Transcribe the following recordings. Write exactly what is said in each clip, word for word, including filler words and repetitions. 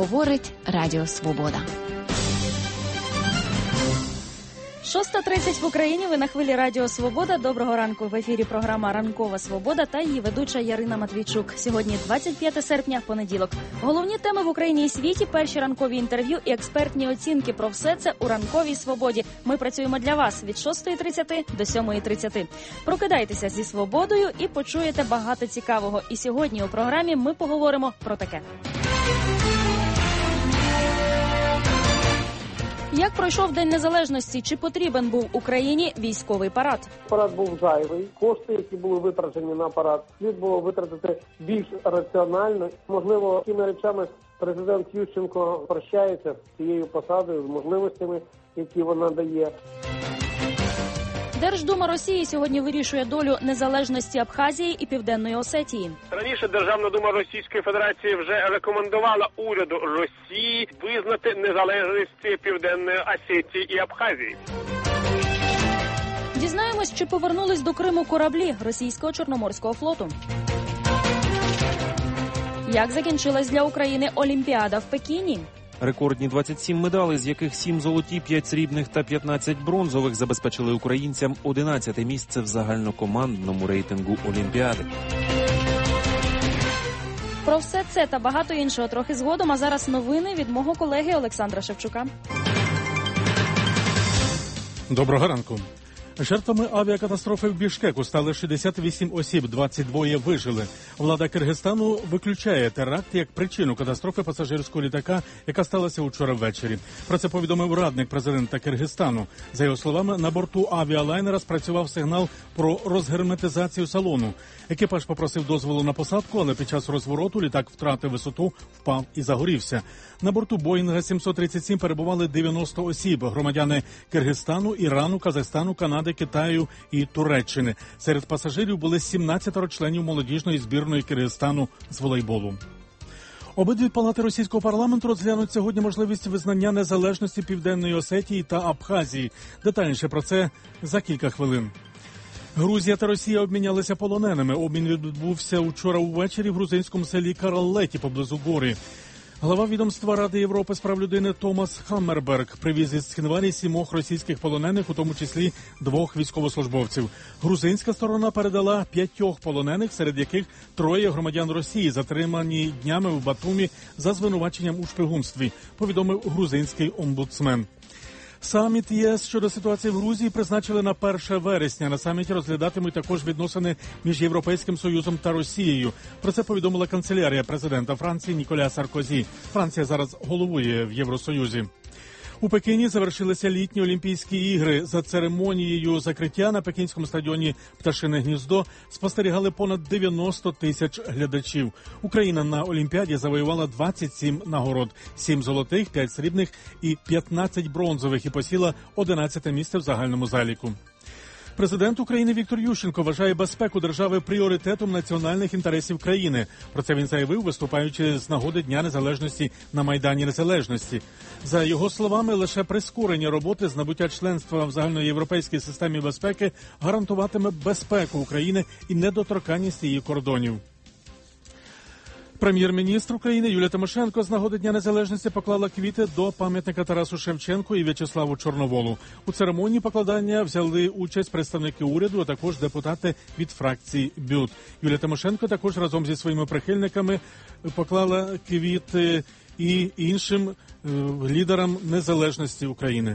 Говорить Радіо Свобода. шоста тридцять в Україні, ви на хвилі Радіо Свобода. Доброго ранку. В ефірі програма «Ранкова Свобода» та її ведуча Ярина Матвійчук. Сьогодні двадцять п'яте серпня, понеділок. Головні теми в Україні і світі, перші ранкові інтерв'ю і експертні оцінки. Про все це у «Ранковій Свободі». Ми працюємо для вас від шостої тридцяти до сьомої тридцяти. Прокидайтеся зі свободою і почуєте багато цікавого. І сьогодні у програмі ми поговоримо про таке. Як пройшов День Незалежності? Чи потрібен був Україні військовий парад? Парад був зайвий. Кошти, які були витрачені на парад, слід було витратити більш раціонально. Можливо, такими речами президент Ющенко прощається з цією посадою, з можливостями, які вона дає. Держдума Росії сьогодні вирішує долю незалежності Абхазії і Південної Осетії. Раніше Державна дума Російської Федерації вже рекомендувала уряду Росії визнати незалежність Південної Осетії і Абхазії. Дізнаємось, чи повернулись до Криму кораблі російського Чорноморського флоту. Як закінчилась для України Олімпіада в Пекіні? Рекордні двадцять сім медалей, з яких сім золоті, п'ять срібних та п'ятнадцять бронзових, забезпечили українцям одинадцяте місце в загальнокомандному рейтингу Олімпіади. Про все це та багато іншого трохи згодом, а зараз новини від мого колеги Олександра Шевчука. Доброго ранку. Жертвами авіакатастрофи в Бішкеку стали шістдесят вісім осіб, двадцять два вижили. Влада Киргизстану виключає теракт як причину катастрофи пасажирського літака, яка сталася вчора ввечері. Про це повідомив радник президента Киргизстану. За його словами, на борту авіалайнера спрацював сигнал про розгерметизацію салону. Екіпаж попросив дозволу на посадку, але під час розвороту літак втратив висоту, впав і загорівся. На борту Боїнга сімсот тридцять сім перебували дев'яносто осіб, громадяни Киргизстану, Ірану, Казахстану, Канади, Китаю і Туреччини. Серед пасажирів були сімнадцять членів молодіжної збірної Киргизстану з волейболу. Обидві палати російського парламенту розглянуть сьогодні можливість визнання незалежності Південної Осетії та Абхазії. Детальніше про це за кілька хвилин. Грузія та Росія обмінялися полоненими. Обмін відбувся вчора увечері в грузинському селі Каралеті поблизу Гори. Глава відомства Ради Європи з прав людини Томас Хаммерберг привіз із Цхинвалі сімох російських полонених, у тому числі двох військовослужбовців. Грузинська сторона передала п'ятьох полонених, серед яких троє громадян Росії, затримані днями в Батумі за звинуваченням у шпигунстві, повідомив грузинський омбудсмен. Саміт ЄС щодо ситуації в Грузії призначили на перше вересня. На саміті розглядатимуть також відносини між Європейським Союзом та Росією. Про це повідомила канцелярія президента Франції Ніколя Саркозі. Франція зараз головує в Євросоюзі. У Пекіні завершилися літні Олімпійські ігри. За церемонією закриття на пекінському стадіоні «Пташине гніздо» спостерігали понад дев'яносто тисяч глядачів. Україна на Олімпіаді завоювала двадцять сім нагород, сім золотих, п'ять срібних і п'ятнадцять бронзових і посіла одинадцяте місце в загальному заліку. Президент України Віктор Ющенко вважає безпеку держави пріоритетом національних інтересів країни. Про це він заявив, виступаючи з нагоди Дня Незалежності на Майдані Незалежності. За його словами, лише прискорення роботи з набуття членства в загальноєвропейській системі безпеки гарантуватиме безпеку України і недоторканність її кордонів. Прем'єр-міністр України Юлія Тимошенко з нагоди Дня Незалежності поклала квіти до пам'ятника Тарасу Шевченку і В'ячеславу Чорноволу. У церемонії покладання взяли участь представники уряду, а також депутати від фракції БЮТ. Юлія Тимошенко також разом зі своїми прихильниками поклала квіти і іншим е, лідерам незалежності України.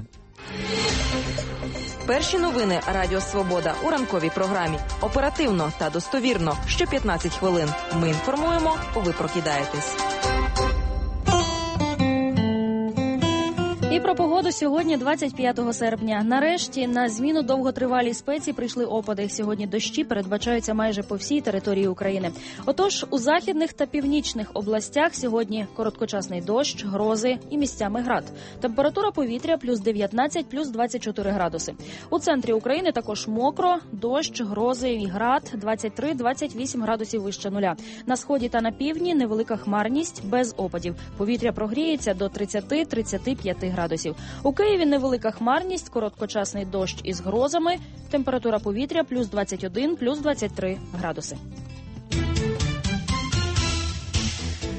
Перші новини Радіо Свобода у ранковій програмі. Оперативно та достовірно. Що п'ятнадцять хвилин. Ми інформуємо, ви прокидаєтесь. І про погоду сьогодні, двадцять п'ятого серпня. Нарешті на зміну довготривалій спеці прийшли опади. Сьогодні дощі передбачаються майже по всій території України. Отож, у західних та північних областях сьогодні короткочасний дощ, грози і місцями град. Температура повітря плюс дев'ятнадцять, плюс двадцять чотири градуси. У центрі України також мокро, дощ, грози і град, двадцять три - двадцять вісім градусів вище нуля. На сході та на півдні невелика хмарність, без опадів. Повітря прогріється до тридцять - тридцять п'ять градусів. У Києві невелика хмарність, короткочасний дощ із грозами, температура повітря плюс двадцять один, плюс двадцять три градуси.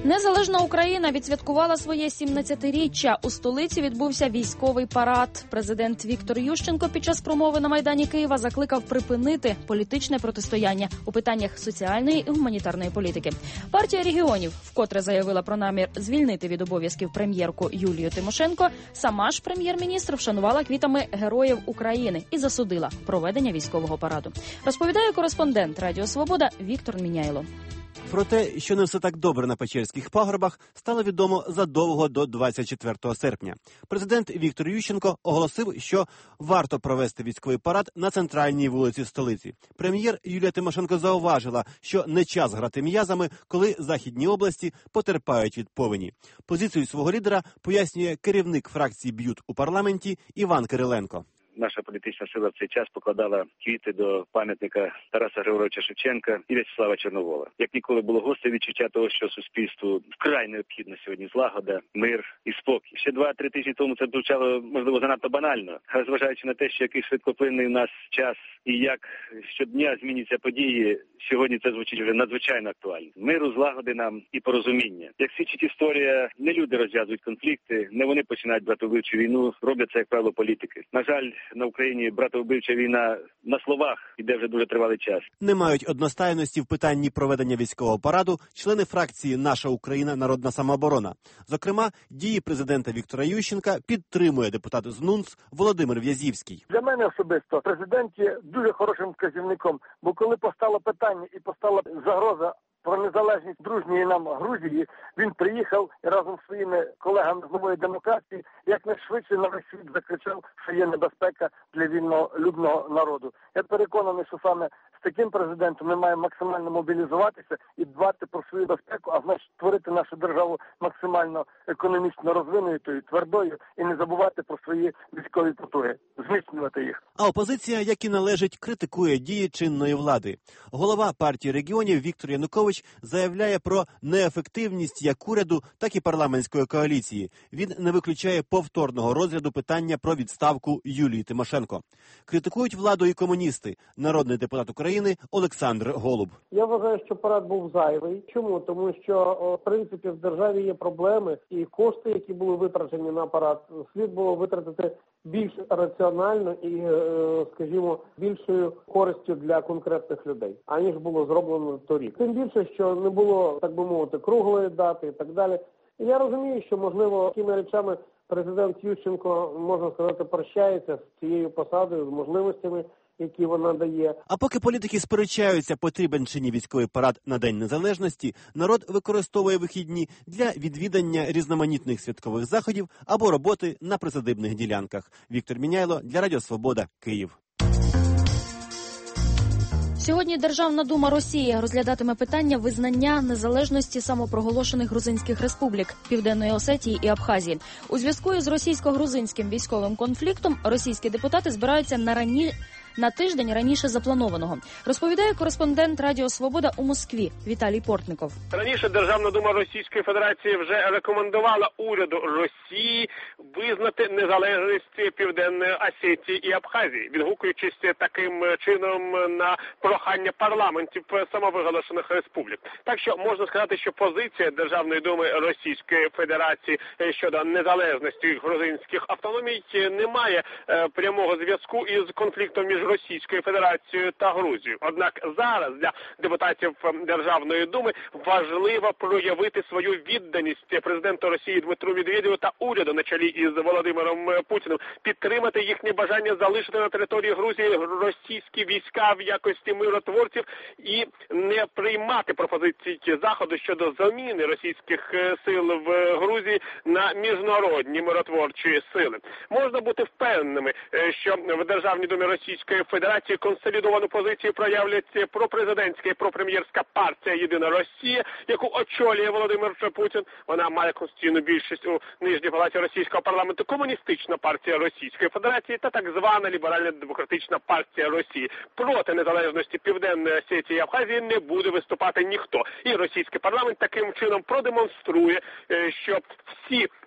Незалежна Україна відсвяткувала своє сімнадцятиріччя. У столиці відбувся військовий парад. Президент Віктор Ющенко під час промови на Майдані Києва закликав припинити політичне протистояння у питаннях соціальної і гуманітарної політики. Партія регіонів вкотре заявила про намір звільнити від обов'язків прем'єрку Юлію Тимошенко. Сама ж прем'єр-міністр вшанувала квітами Героїв України і засудила проведення військового параду. Розповідає кореспондент Радіо Свобода Віктор Міняйло. Про те, що не все так добре на Печерських пагорбах, стало відомо задовго до двадцять четвертого серпня. Президент Віктор Ющенко оголосив, що варто провести військовий парад на центральній вулиці столиці. Прем'єр Юлія Тимошенко зауважила, що не час грати м'язами, коли західні області потерпають від повені. Позицію свого лідера пояснює керівник фракції «Б'ют» у парламенті Іван Кириленко. Наша політична сила в цей час покладала квіти до пам'ятника Тараса Григоровича Шевченка і В'ячеслава Чорновола. Як ніколи було гостре відчуття того, що суспільству вкрай необхідна сьогодні злагода, мир і спокій. Ще два-три тижні тому це звучало, можливо, занадто банально, але зважаючи на те, що який швидкоплинний у нас час і як щодня змінюються події, сьогодні це звучить вже надзвичайно актуально. Миру, злагоди нам і порозуміння. Як свідчить історія, не люди розв'язують конфлікти, не вони починають братовбивчу війну, роблять це, як правило, політики. На жаль, на Україні братовбивча війна на словах іде вже дуже тривалий час. Не мають одностайності в питанні проведення військового параду члени фракції «Наша Україна. Народна самооборона». Зокрема, дії президента Віктора Ющенка підтримує депутат з НУНС Володимир В'язівський. Для мене особисто президент є дуже хорошим вказівником, бо коли постало питання і постала загроза про незалежність дружньої нам Грузії, він приїхав і разом з своїми колегами з Нової демократії якнайшвидше на весь світ закричав, що є небезпека для вільнолюбного народу. Я переконаний, що саме з таким президентом ми маємо максимально мобілізуватися і дбати про свою безпеку, а значить створити нашу державу максимально економічно розвинутою, твердою і не забувати про свої військові потуги, зміцнювати їх. А опозиція, як і належить, критикує дії чинної влади. Голова партії регіонів Віктор Янукович заявляє про неефективність як уряду, так і парламентської коаліції. Він не виключає повторного розгляду питання про відставку Юлії Тимошенко. Критикують владу і комуністи. Народний депутат України Олександр Голуб. Я вважаю, що парад був зайвий. Чому? Тому що, в принципі, в державі є проблеми, і кошти, які були витрачені на парад, слід було витратити більш раціонально і, скажімо, більшою користю для конкретних людей, аніж було зроблено торік. Тим більше, що не було, так би мовити, круглої дати і так далі. І я розумію, що, можливо, такими речами президент Ющенко, можна сказати, прощається з цією посадою, з можливостями, які вона дає. А поки політики сперечаються, потрібен чи ні військовий парад на День Незалежності, народ використовує вихідні для відвідання різноманітних святкових заходів або роботи на присадибних ділянках. Віктор Міняйло для Радіо Свобода, Київ. Сьогодні Державна дума Росії розглядатиме питання визнання незалежності самопроголошених грузинських республік Південної Осетії і Абхазії. У зв'язку із російсько-грузинським військовим конфліктом російські депутати збираються на рані... на тиждень раніше запланованого. Розповідає кореспондент Радіо Свобода у Москві Віталій Портников. Раніше Державна дума Російської Федерації вже рекомендувала уряду Росії визнати незалежність Південної Осетії і Абхазії, відгукуючись таким чином на прохання парламентів самовиголошених республік. Так що можна сказати, що позиція Державної думи Російської Федерації щодо незалежності грузинських автономій не має прямого зв'язку із конфліктом між Російською Федерацією та Грузією. Однак зараз для депутатів Державної думи важливо проявити свою відданість президенту Росії Дмитру Медведєву та уряду на чолі із Володимиром Путіним, підтримати їхнє бажання залишити на території Грузії російські війська в якості миротворців і не приймати пропозиції Заходу щодо заміни російських сил в Грузії на міжнародні миротворчі сили. Можна бути впевненими, що в Державній думі Російської Федерації консолідовану позицію проявлять пропрезидентська і пропрем'єрська партія «Єдина Росія», яку очолює Володимир Путін. Вона має конституційну більшість у нижній палаті російського парламенту, комуністична партія Російської Федерації та так звана ліберально-демократична партія Росії. Проти незалежності Південної Осетії і Абхазії не буде виступати ніхто. І російський парламент таким чином продемонструє, що всі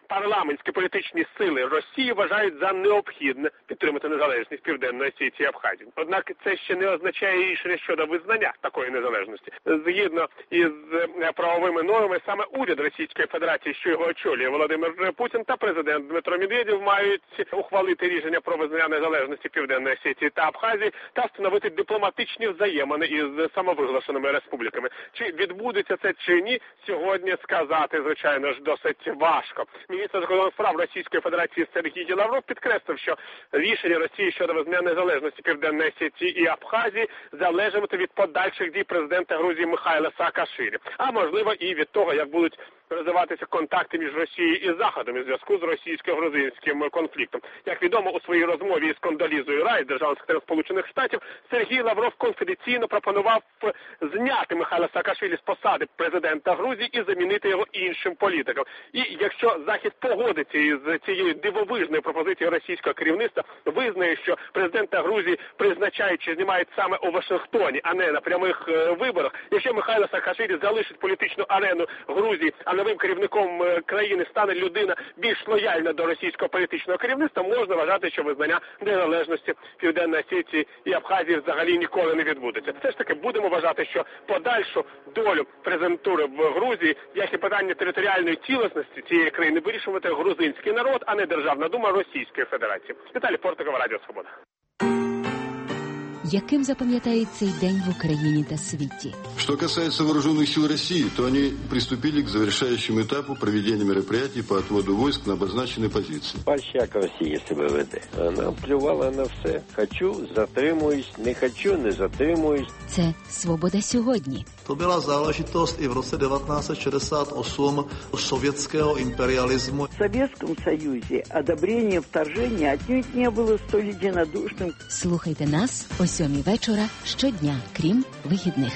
парламентські політичні сили Росії вважають за необхідне підтримати незалежність Південної Осетії і Абхазії. Однак це ще не означає рішення щодо визнання такої незалежності. Згідно із правовими нормами, саме уряд Російської Федерації, що його очолює Володимир Путін, та президент Дмитро Медведєв мають ухвалити рішення про визнання незалежності Південної Осетії та Абхазії та встановити дипломатичні взаємини із самовиголошеними республіками. Чи відбудеться це чи ні, сьогодні сказати, звичайно ж, досить важко. Міністр закордонних справ Російської Федерації Сергій Лавров підкреслив, що рішення Росії щодо визнання незалежності Південної Осетії і Абхазії залежатиме від подальших дій президента Грузії Михайла Саакашвілі, а можливо і від того, як будуть розвиватися контакти між Росією і Заходом у зв'язку з російсько-грузинським конфліктом. Як відомо, у своїй розмові із Кондолізою Райс, державним секретарем Сполучених Штатів, Сергій Лавров конфіденційно пропонував зняти Михайла Саакашвілі з посади президента Грузії і замінити його іншим політиком. І якщо Захід погодиться із цією дивовижною пропозицією російського керівництва, визнає, що президента Грузії призначають чи знімають саме у Вашингтоні, а не на прямих е, виборах, якщо Михайло Саакашвілі залишить політичну арену Грузії, а новим керівником країни стане людина більш лояльна до російського політичного керівництва, можна вважати, що визнання незалежності Південної Осетії і Абхазії взагалі ніколи не відбудеться. Все ж таки будемо вважати, що подальшу долю президентури в Грузії, як і питання територіальної цілісності цієї країни, вирішувати грузинський народ, а не Державна дума Російської Федерації. Віталій Портников, Радіо Свобода. Яким запам'ятають цей день в Україні та світі? Что касается вооруженных сил России, то они приступили к завершающему этапу проведения мероприятий по отводу войск на обозначенные позиции. Польщак Росії себе веде. Вона плювала на все. Хочу, затримуюсь, не хочу, не затримуюсь. Це «Свобода сьогодні». To byla záležitost i v roce devatenáct set šedesát osm sovětského imperialismu. В Советском Союзе одобрение вторжения отнюдь не было столь единодушным. Слухайте нас о сьомій вечора щодня, крім вихідних.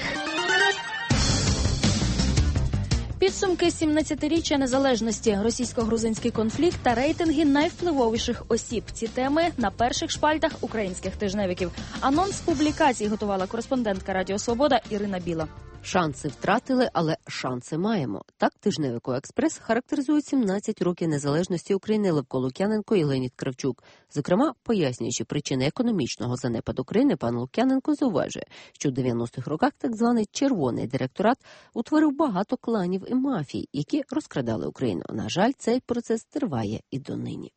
Підсумки сімнадцятиріччя незалежності, російсько-грузинський конфлікт та рейтинги найвпливовіших осіб. Ці теми на перших шпальтах українських тижневиків. Анонс публікацій готувала кореспондентка Радіо Свобода Ірина Біла. Шанси втратили, але шанси маємо. Так тижневику «Експрес» характеризують сімнадцять років незалежності України Левко Лук'яненко і Леонід Кравчук. Зокрема, пояснюючи причини економічного занепаду країни, пан Лук'яненко зауважує, що в дев'яностих роках так званий «червоний директорат» утворив багато кланів і мафій, які розкрадали Україну. На жаль, цей процес триває і донині.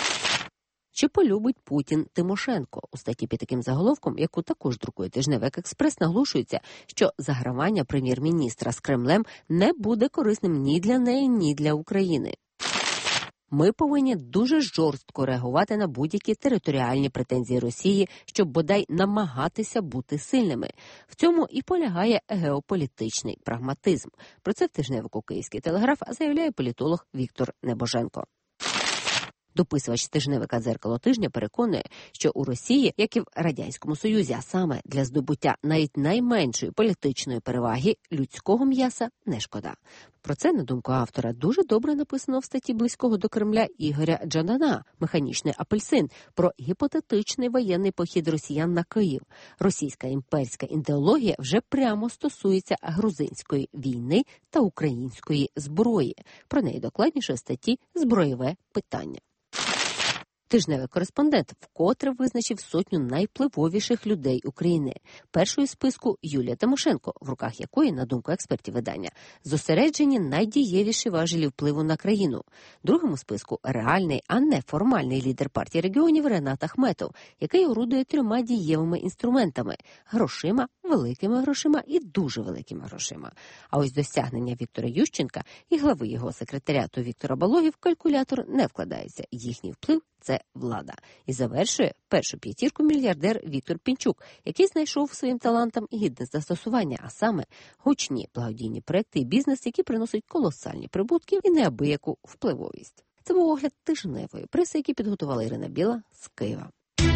Чи полюбить Путін Тимошенко? У статті під таким заголовком, яку також друкує тижневик «Експрес», наголошується, що загравання прем'єр-міністра з Кремлем не буде корисним ні для неї, ні для України. Ми повинні дуже жорстко реагувати на будь-які територіальні претензії Росії, щоб бодай намагатися бути сильними. В цьому і полягає геополітичний прагматизм. Про це в тижневику «Київський телеграф» заявляє політолог Віктор Небоженко. Дописувач тижневика «Дзеркало тижня» переконує, що у Росії, як і в Радянському Союзі, а саме для здобуття навіть найменшої політичної переваги, людського м'яса не шкода. Про це, на думку автора, дуже добре написано в статті близького до Кремля Ігоря Джандана «Механічний апельсин» про гіпотетичний воєнний похід росіян на Київ. Російська імперська ідеологія вже прямо стосується грузинської війни та української зброї. Про неї докладніше в статті «Зброєве питання». Тижневий кореспондент вкотре визначив сотню найвпливовіших людей України. Першою з списку Юлія Тимошенко, в руках якої, на думку експертів видання, зосереджені найдієвіші важелі впливу на країну. Другому списку реальний, а не формальний лідер партії регіонів Ренат Ахметов, який орудує трьома дієвими інструментами – грошима, великими грошима і дуже великими грошима. А ось досягнення Віктора Ющенка і глави його секретаріату Віктора Балоги в калькулятор не вкладається. Їхній вплив – це влада. І завершує першу п'ятірку мільярдер Віктор Пінчук, який знайшов своїм талантам гідне застосування, а саме гучні благодійні проекти і бізнес, які приносять колосальні прибутки і неабияку впливовість. Це був огляд тижневої преси, який підготувала Ірина Біла з Києва.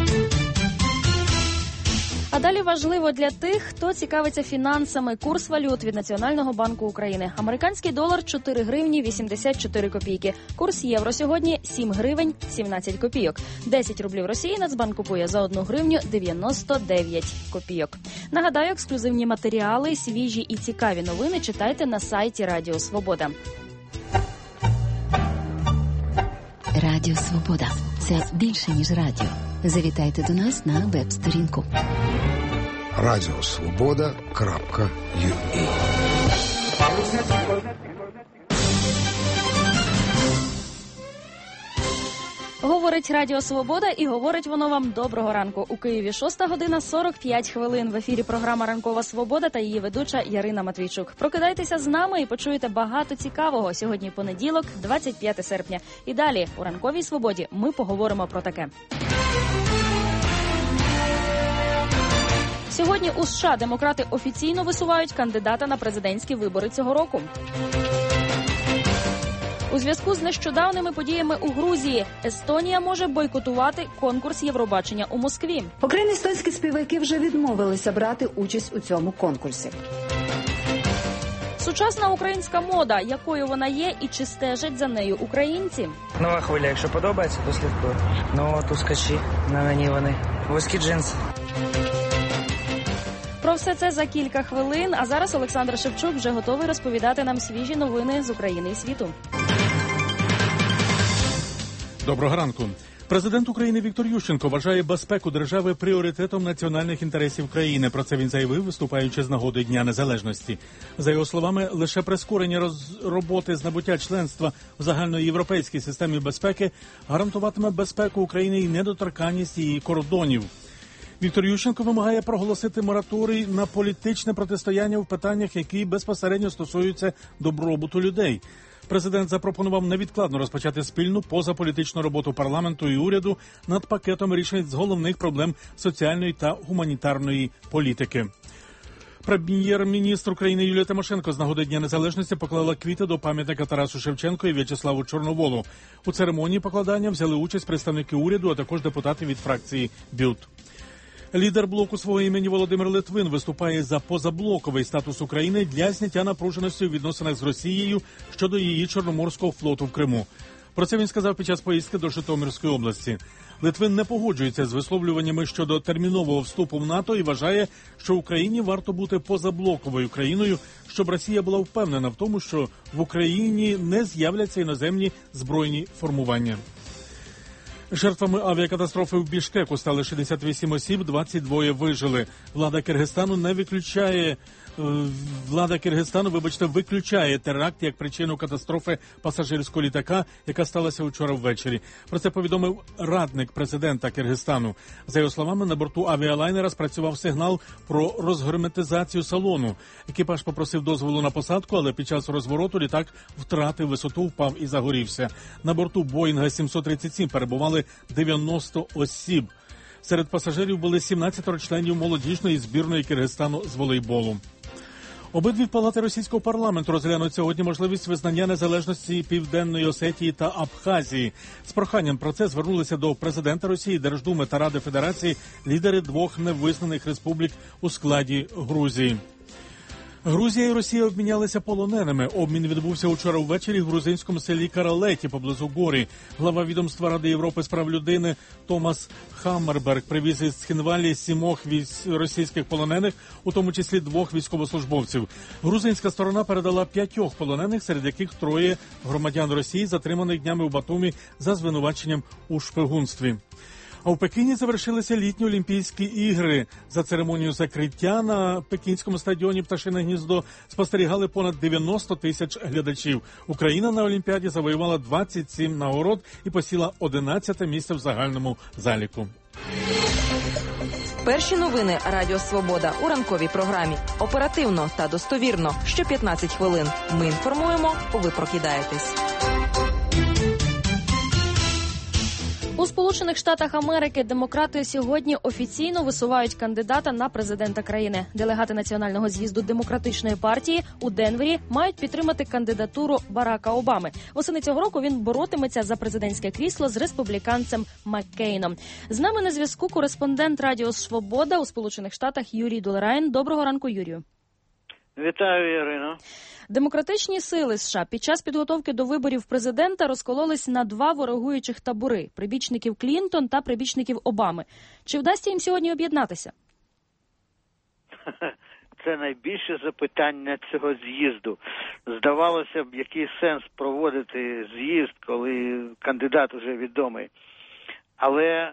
А далі важливо для тих, хто цікавиться фінансами. Курс валют від Національного банку України. Американський долар – чотири гривні вісімдесят чотири копійки. Курс євро сьогодні – сім гривень сімнадцять копійок. десять рублів Росії Нацбанк купує за одну гривню дев'яносто дев'ять копійок. Нагадаю, ексклюзивні матеріали, свіжі і цікаві новини читайте на сайті Радіо Свобода. Радіо Свобода – це більше, ніж радіо. Завітайте до нас на веб-сторінку. радіо свобода крапка ю а. Говорить Радіо Свобода і говорить воно вам доброго ранку. У Києві шоста година сорок п'ять хвилин. В ефірі програма «Ранкова Свобода» та її ведуча Ярина Матвійчук. Прокидайтеся з нами і почуєте багато цікавого. Сьогодні понеділок, двадцять п'яте серпня. І далі у «Ранковій Свободі» ми поговоримо про таке. Сьогодні у США демократи офіційно висувають кандидата на президентські вибори цього року. У зв'язку з нещодавними подіями у Грузії Естонія може бойкотувати конкурс Євробачення у Москві. Окремі естонські співаки вже відмовилися брати участь у цьому конкурсі. Сучасна українська мода, якою вона є і чи стежать за нею українці. Нова хвиля, якщо подобається, то слідкую. Ну от ускачі, на мені вони. Вузькі джинси. Про все це за кілька хвилин, а зараз Олександр Шевчук вже готовий розповідати нам свіжі новини з України і світу. Доброго ранку. Президент України Віктор Ющенко вважає безпеку держави пріоритетом національних інтересів країни. Про це він заявив, виступаючи з нагоди Дня Незалежності. За його словами, лише прискорення роз... роботи з набуття членства в загальноєвропейській системі безпеки гарантуватиме безпеку України і недоторканність її кордонів. Віктор Ющенко вимагає проголосити мораторій на політичне протистояння в питаннях, які безпосередньо стосуються добробуту людей. Президент запропонував невідкладно розпочати спільну позаполітичну роботу парламенту і уряду над пакетом рішень з головних проблем соціальної та гуманітарної політики. Прем'єр-міністр України Юлія Тимошенко з нагоди Дня Незалежності поклала квіти до пам'ятника Тарасу Шевченку і В'ячеславу Чорноволу. У церемонії покладання взяли участь представники уряду, а також депутати від фракції БЮТ. Лідер блоку свого імені Володимир Литвин виступає за позаблоковий статус України для зняття напруженості у відносинах з Росією щодо її Чорноморського флоту в Криму. Про це він сказав під час поїздки до Житомирської області. Литвин не погоджується з висловлюваннями щодо термінового вступу в НАТО і вважає, що Україні варто бути позаблоковою країною, щоб Росія була впевнена в тому, що в Україні не з'являться іноземні збройні формування. Жертвами авіакатастрофи в Бішкеку стали шістдесят вісім осіб, двадцять два вижили. Влада Киргизстану не виключає влада Киргизстану, вибачте, виключає теракт як причину катастрофи пасажирського літака, яка сталася вчора ввечері. Про це повідомив радник президента Киргизстану. За його словами, на борту авіалайнера спрацював сигнал про розгерметизацію салону. Екіпаж попросив дозволу на посадку, але під час розвороту літак втратив висоту, впав і загорівся. На борту Боїнга сімсот тридцять сім перебували дев'яносто осіб. Серед пасажирів були сімнадцять членів молодіжної збірної Киргизстану з волейболу. Обидві палати російського парламенту розглянуть сьогодні можливість визнання незалежності Південної Осетії та Абхазії. З проханням про це звернулися до президента Росії, Держдуми та Ради Федерації лідери двох невизнаних республік у складі Грузії. Грузія і Росія обмінялися полоненими. Обмін відбувся учора ввечері в грузинському селі Каралеті поблизу Горі. Глава відомства Ради Європи з прав людини Томас Хаммерберг привіз із Цхінвалі сімох російських полонених, у тому числі двох військовослужбовців. Грузинська сторона передала п'ятьох полонених, серед яких троє громадян Росії, затриманих днями у Батумі за звинуваченням у шпигунстві. А в Пекіні завершилися літні Олімпійські ігри. За церемонію закриття на пекінському стадіоні «Пташине гніздо» спостерігали понад дев'яносто тисяч глядачів. Україна на Олімпіаді завоювала двадцять сім нагород і посіла одинадцяте місце в загальному заліку. Перші новини Радіо Свобода у ранковій програмі. Оперативно та достовірно. Що п'ятнадцять хвилин. Ми інформуємо, ви прокидаєтесь. У Сполучених Штатах Америки демократи сьогодні офіційно висувають кандидата на президента країни. Делегати Національного з'їзду демократичної партії у Денвері мають підтримати кандидатуру Барака Обами. Восени цього року він боротиметься за президентське крісло з республіканцем Маккейном. З нами на зв'язку кореспондент Радіо Свобода у Сполучених Штатах Юрій Дулерайн. Доброго ранку, Юрію. Вітаю, Ірино. Демократичні сили США під час підготовки до виборів президента розкололись на два ворогуючих табори – прибічників Клінтон та прибічників Обами. Чи вдасться їм сьогодні об'єднатися? це найбільше запитання цього з'їзду. Здавалося б, який сенс проводити з'їзд, коли кандидат уже відомий. Але, е,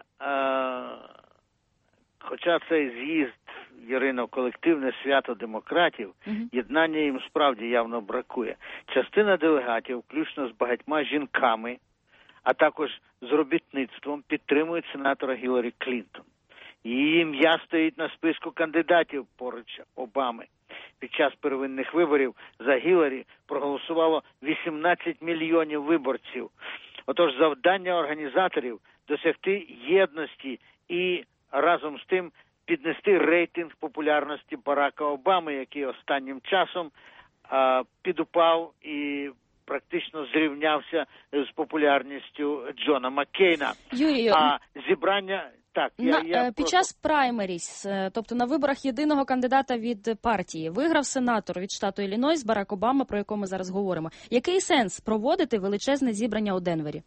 хоча цей з'їзд, Ірино, колективне свято демократів, uh-huh. єднання їм справді явно бракує. Частина делегатів, включно з багатьма жінками, а також з робітництвом, підтримують сенатора Гіларі Клінтон. Її ім'я стоїть на списку кандидатів поруч Обами. Під час первинних виборів за Гіларі проголосувало вісімнадцять мільйонів виборців. Отож, завдання організаторів – досягти єдності і разом з тим піднести рейтинг популярності Барака Обами, який останнім часом а, підупав і практично зрівнявся з популярністю Джона Маккейна. Юрію, а зібрання... Так, я, на, я під просто... час праймеріс, тобто на виборах єдиного кандидата від партії, виграв сенатор від штату Іллінойс Барак Обама, про якого ми зараз говоримо. Який сенс проводити величезне зібрання у Денвері?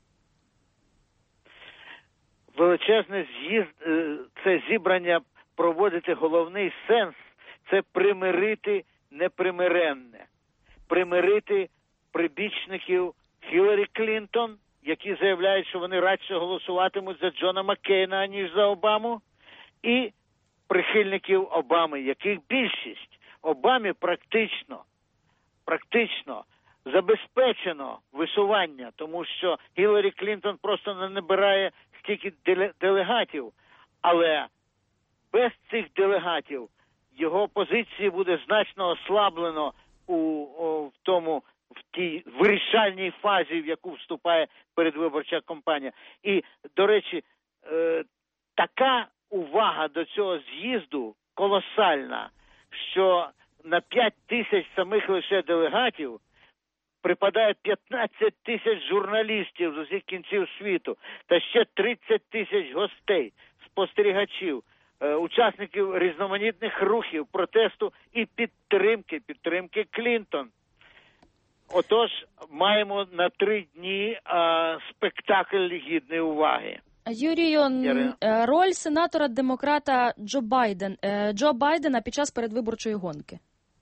Величезне з'їзд, це зібрання проводити головний сенс – це примирити непримиренне. Примирити прибічників Хіларі Клінтон, які заявляють, що вони радше голосуватимуть за Джона Маккейна, аніж за Обаму, і прихильників Обами, яких більшість. Обамі практично, практично забезпечено висування, тому що Гіларі Клінтон просто не набирає стільки делегатів, але без цих делегатів його позиції буде значно ослаблено у, у в тому, в тій вирішальній фазі, в яку вступає передвиборча кампанія. І, до речі, е, така увага до цього з'їзду колосальна, що на п'ять тисяч самих лише делегатів припадає п'ятнадцять тисяч журналістів з усіх кінців світу та ще тридцять тисяч гостей, спостерігачів, е, учасників різноманітних рухів, протесту і підтримки, підтримки Клінтон. Отож, маємо на три дні а, спектакль гідної уваги. Юрію, Ярина. Роль сенатора-демократа Джо Байден, Джо Байдена під час передвиборчої гонки?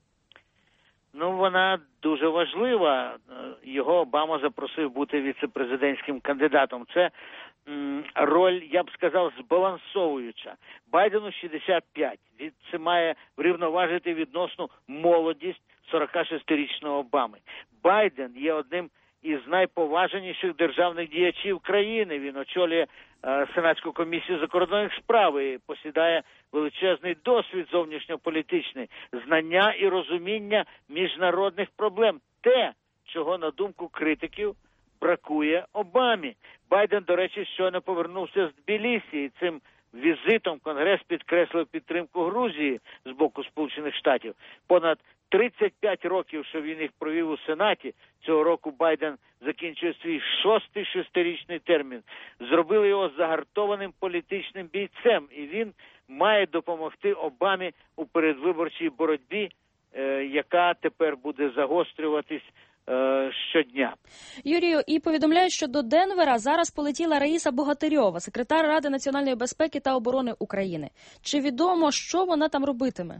Ну, вона дуже важлива. Його Обама запросив бути віце-президентським кандидатом. Це м, роль, я б сказав, збалансовуюча. Байдену шістдесят п'ять. Це має врівноважити відносну молодість сорокашестирічного Обами. Байден є одним із найповажніших державних діячів країни. Він очолює е, Сенатську комісію закордонних справ і посідає величезний досвід зовнішньополітичний, знання і розуміння міжнародних проблем. Те, чого, на думку критиків, бракує Обамі. Байден, до речі, щойно повернувся з Тбілісі, і цим візитом Конгрес підкреслив підтримку Грузії з боку Сполучених Штатів. Понад тридцять п'ять років, що він їх провів у Сенаті, цього року Байден закінчує свій шостий шестирічний термін. Зробили його загартованим політичним бійцем, і він має допомогти Обамі у передвиборчій боротьбі, е, яка тепер буде загострюватись е, щодня. Юрію, і повідомляють, що до Денвера зараз полетіла Раїса Богатирьова, секретар Ради національної безпеки та оборони України. Чи відомо, що вона там робитиме?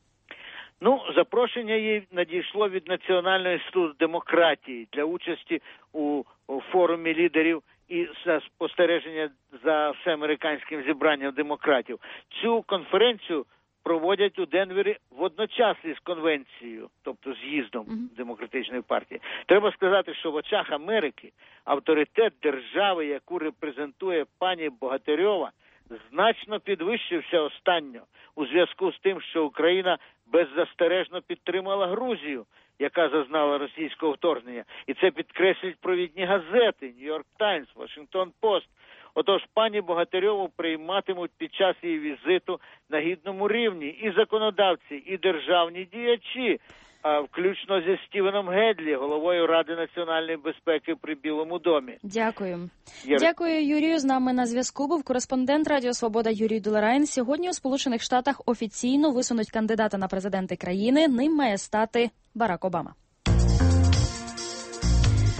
Ну, запрошення їй надійшло від Національного інституту демократії для участі у, у форумі лідерів і спостереження за всеамериканським зібранням демократів. Цю конференцію проводять у Денвері водночас із конвенцією, тобто з'їздом mm-hmm. демократичної партії. Треба сказати, що в очах Америки авторитет держави, яку репрезентує пані Богатирьова, значно підвищився останньо у зв'язку з тим, що Україна беззастережно підтримала Грузію, яка зазнала російського вторгнення. І це підкреслюють провідні газети «Нью-Йорк Таймс», «Вашингтон Пост». Отож, пані Богатирьову прийматимуть під час її візиту на гідному рівні і законодавці, і державні діячі, а включно зі Стівеном Гедлі, головою Ради національної безпеки при Білому домі. Дякую. Яр... Дякую, Юрію. З нами на зв'язку був кореспондент Радіо Свобода Юрій Доларайн. Сьогодні у Сполучених Штатах офіційно висунуть кандидата на президенти країни. Ним має стати Барак Обама.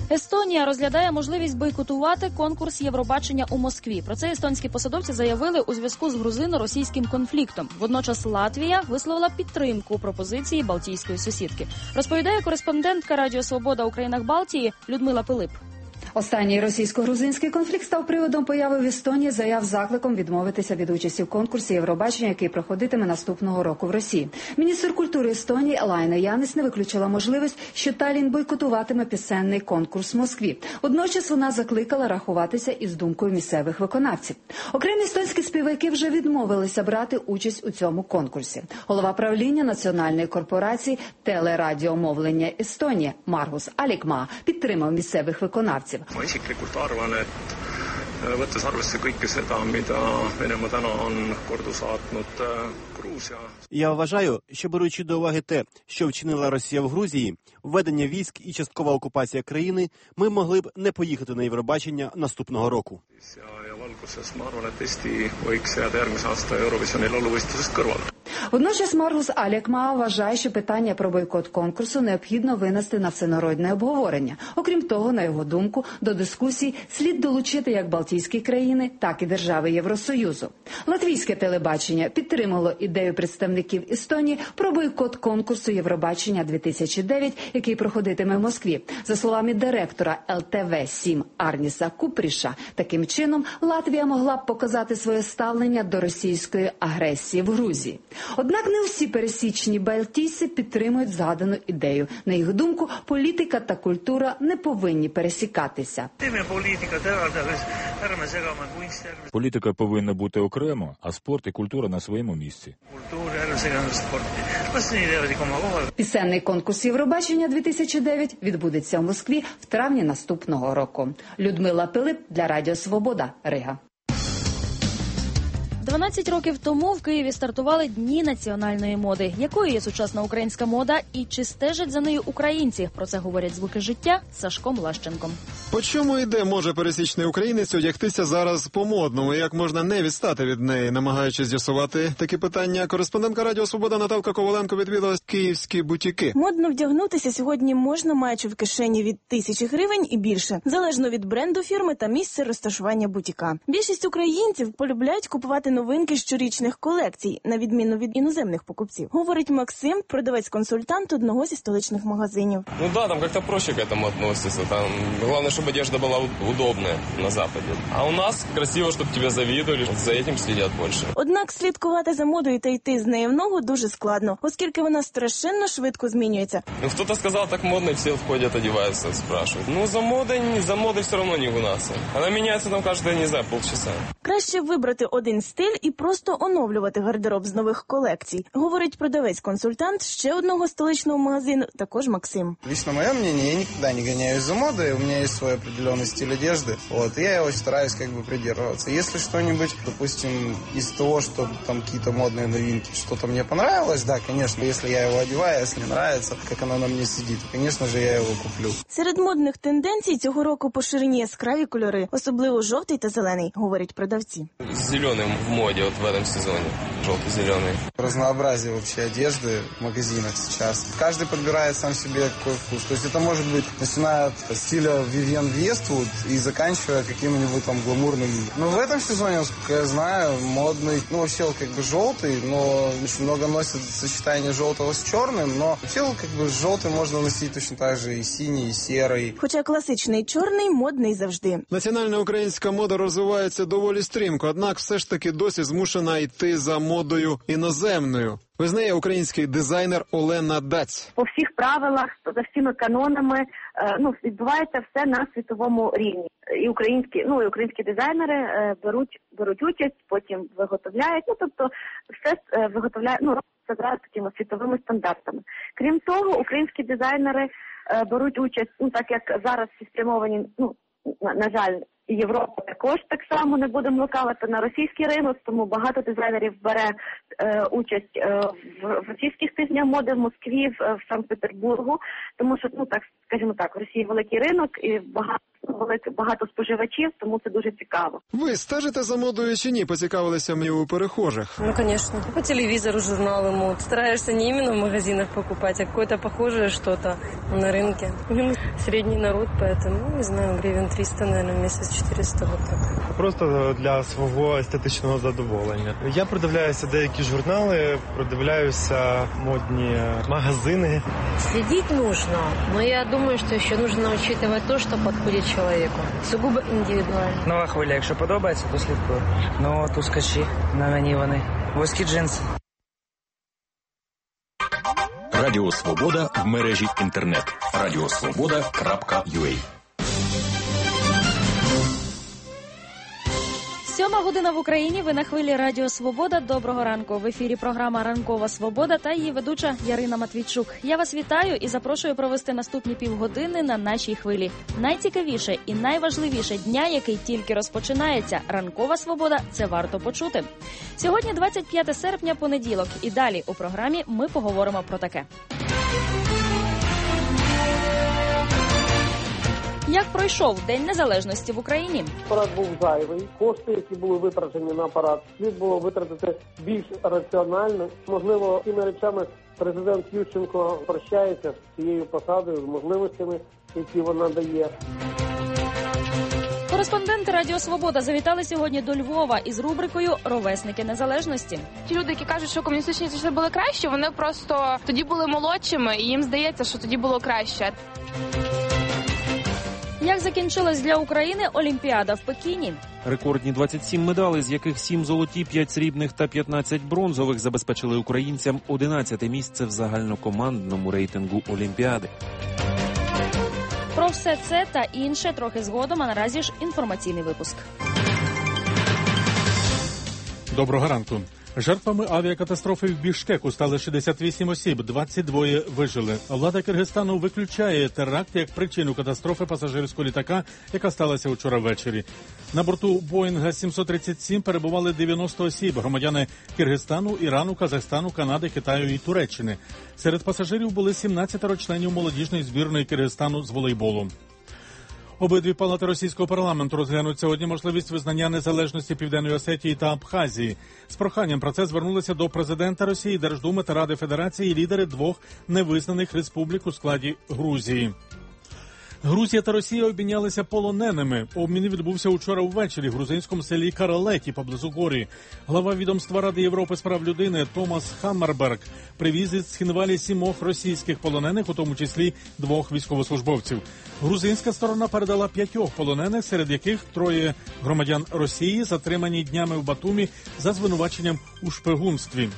Естонія розглядає можливість бойкотувати конкурс Євробачення у Москві. Про це естонські посадовці заявили у зв'язку з грузино-російським конфліктом. Водночас Латвія висловила підтримку пропозиції балтійської сусідки. Розповідає кореспондентка Радіо Свобода у країнах Балтії Людмила Пилип. Останній російсько-грузинський конфлікт став приводом появи в Естонії заяв з закликом відмовитися від участі в конкурсі Євробачення, який проходитиме наступного року в Росії. Міністр культури Естонії Лайна Янис не виключила можливість, що Таллін бойкотуватиме пісенний конкурс в Москві. Водночас вона закликала рахуватися із думкою місцевих виконавців. Окремі естонські співаки вже відмовилися брати участь у цьому конкурсі. Голова правління національної корпорації телерадіомовлення Естонії Марgus Allikmaa підтримав місцевих виконавців. Ma isiklikult arvan, et võttes arvesse kõike seda, mida Venemaa täna on kordu saatnud Gruusia. Я вважаю, що беручи до уваги те, що вчинила Росія в Грузії, введення військ і часткова окупація країни, ми могли б не поїхати на Євробачення наступного року. Ja valguses ma arvan, et Eesti võiks jääda järgmise aasta Eurovisionil lauluvõistlusest kõrvale. Водночас Маргус Алікмаа вважає, що питання про бойкот конкурсу необхідно винести на всенародне обговорення. Окрім того, на його думку, до дискусій слід долучити як Балтійські країни, так і держави Євросоюзу. Латвійське телебачення підтримало ідею представників Естонії про бойкот конкурсу Євробачення дві тисячі дев'ять, який проходитиме в Москві. За словами директора ел те ве сім Арніса Купріша, таким чином Латвія могла б показати своє ставлення до російської агресії в Грузії. Однак не всі пересічні балтійці підтримують згадану ідею. На їх думку, політика та культура не повинні пересікатися. Політика повинна бути окремо, а спорт і культура на своєму місці. Пісенний конкурс Євробачення дві тисячі дев'ять відбудеться в Москві в травні наступного року. Людмила Пилип для Радіо Свобода, Рига. дванадцять років тому в Києві стартували Дні національної моди. Якою є сучасна українська мода і чи стежать за нею українці? Про це говорять звуки життя з Сашком Лащенком. По чому і де може пересічний українець одягтися зараз по-модному? Як можна не відстати від неї? Намагаючись з'ясувати такі питання, кореспондентка Радіо Свобода Наталка Коваленко відвідала київські бутіки. Модно вдягнутися сьогодні можна, маючи в кишені від тисячі гривень і більше, залежно від бренду фірми та місця розташування бутіка. Більшість українців полюбляють купувати новинки щорічних колекцій, на відміну від іноземних покупців. Говорить Максим, продавець-консультант одного зі столичних магазинів. Ну да, там как-то проще к этому относятся. Там главное, чтобы одежда была удобная на Западе. А у нас красиво, чтобы тебя завидовали. За этим следят больше. Однак слідкувати за модою та йти з нею в ногу дуже складно, оскільки вона страшенно швидко змінюється. Ну кто-то сказал, так модно, все входят, одеваются, спрашивают. Ну за модой, за модой все равно не гнаться. Она меняется там каждые, не знаю, полчаса. Краще вибрати один стиль і просто оновлювати гардероб з нових колекцій, говорить продавець-консультант ще одного столичного магазину, також Максим. Лично моє мнение, я никогда не гоняюсь за модой, у меня есть свой определенный стиль одежды, вот, и я его стараюсь как бы придерживаться. Если что-нибудь, допустим, из того, что там какие-то модные новинки, что-то мне понравилось, да, конечно, если я его одеваю, если мне нравится, как оно на мне сидит, конечно же, я его куплю. Серед модних тенденцій цього року поширені яскраві кольори, особливо жовтий та зелений, говорять продавці. Зеленый в моде вот в этом сезоне, желто-зеленый. Разнообразие вообще одежды в магазинах сейчас. Каждый подбирает сам себе какой вкус. То есть это может быть, начиная от стиля Vivienne Westwood и заканчивая каким-нибудь там гламурным. Но в этом сезоне, насколько я знаю, модный, ну вообще как бы желтый, но очень много носят сочетание желтого с черным, но вообще как бы желтый можно носить точно так же и синий, и серый. Хоча класичний чорний модний завжди. Національна українська мода розвивається доволі стрімко, однак все ж таки досі змушена йти за модою іноземною. Визнає український дизайнер Олена Даць. По всіх правилах, за всіми канонами, ну, відбувається все на світовому рівні. І українські, ну, і українські дизайнери беруть, беруть участь, потім виготовляють, ну, тобто все виготовляють, ну, за такими світовими стандартами. Крім того, українські дизайнери беруть участь, ну, так як зараз всі спрямовані, ну, на, на жаль, і Європа також так само, не будемо лукавити, на російський ринок, тому багато дизайнерів бере е, участь е, в, в російських тижнях моди в Москві, в, в Санкт-Петербургу, тому що, ну так, скажімо так, в Росії великий ринок і багато велике багато споживачів, тому це дуже цікаво. Ви стежите за модою чи ні? Поцікавилися мені у перехожих. Ну, конечно. По телевизору журналы мод. Стараешься не именно в магазинах покупать, а какое-то похожее что-то на рынке. Средний народ, поэтому, не знаю, гривен триста, наверное, месяц четыреста, вот так. Просто для свого естетичного задоволення. Я придивляюся деякі журнали, придивляюся модні магазини. Следить нужно, но я думаю, что еще нужно учитывать то, что подходит человеку. Сугубо индивидуально. Нова хвиля, якщо подобається, то слідкую. Ну, тускачі, на мені вони. Вузькі джинси. Радіо Свобода в мережі інтернет. радіосвобода крапка ю а. Сьома година в Україні. Ви на хвилі Радіо Свобода. Доброго ранку. В ефірі програма «Ранкова Свобода» та її ведуча Ярина Матвійчук. Я вас вітаю і запрошую провести наступні півгодини на нашій хвилі. Найцікавіше і найважливіше дня, який тільки розпочинається. «Ранкова Свобода» – це варто почути. Сьогодні двадцять п'яте серпня, понеділок. І далі у програмі ми поговоримо про таке. Як пройшов День Незалежності в Україні? Апарат був зайвий. Кошти, які були витрачені на апарат, слід було витратити більш раціонально. Можливо, цими речами президент Ющенко прощається з цією посадою, з можливостями, які вона дає. Кореспонденти Радіо Свобода завітали сьогодні до Львова із рубрикою «Ровесники незалежності». Ті люди, які кажуть, що комуністичні часи були краще, вони просто тоді були молодшими, і їм здається, що тоді було краще. Як закінчилась для України Олімпіада в Пекіні? Рекордні двадцять сім медалей, з яких сім золоті, п'ять срібних та п'ятнадцять бронзових, забезпечили українцям одинадцяте місце в загальнокомандному рейтингу Олімпіади. Про все це та інше трохи згодом, а наразі ж інформаційний випуск. Доброго ранку. Жертвами авіакатастрофи в Бішкеку стали шістдесят вісім осіб, двадцять два вижили. Влада Киргизстану виключає теракт як причину катастрофи пасажирського літака, яка сталася вчора ввечері. На борту Боїнга сімсот тридцять сім перебували дев'яносто осіб, громадяни Киргизстану, Ірану, Казахстану, Канади, Китаю і Туреччини. Серед пасажирів були сімнадцятеро членів молодіжної збірної Киргизстану з волейболу. Обидві палати російського парламенту розглянуть сьогодні можливість визнання незалежності Південної Осетії та Абхазії. З проханням про це звернулися до президента Росії, Держдуми та Ради Федерації лідери двох невизнаних республік у складі Грузії. Грузія та Росія обмінялися полоненими. Обмін відбувся учора ввечері в грузинському селі Каралеті поблизу Горі. Глава відомства Ради Європи з прав людини Томас Хаммерберг привіз із Цхінвалі сімох російських полонених, у тому числі двох військовослужбовців. Грузинська сторона передала п'ятьох полонених, серед яких троє громадян Росії, затримані днями в Батумі за звинуваченням у шпигунстві.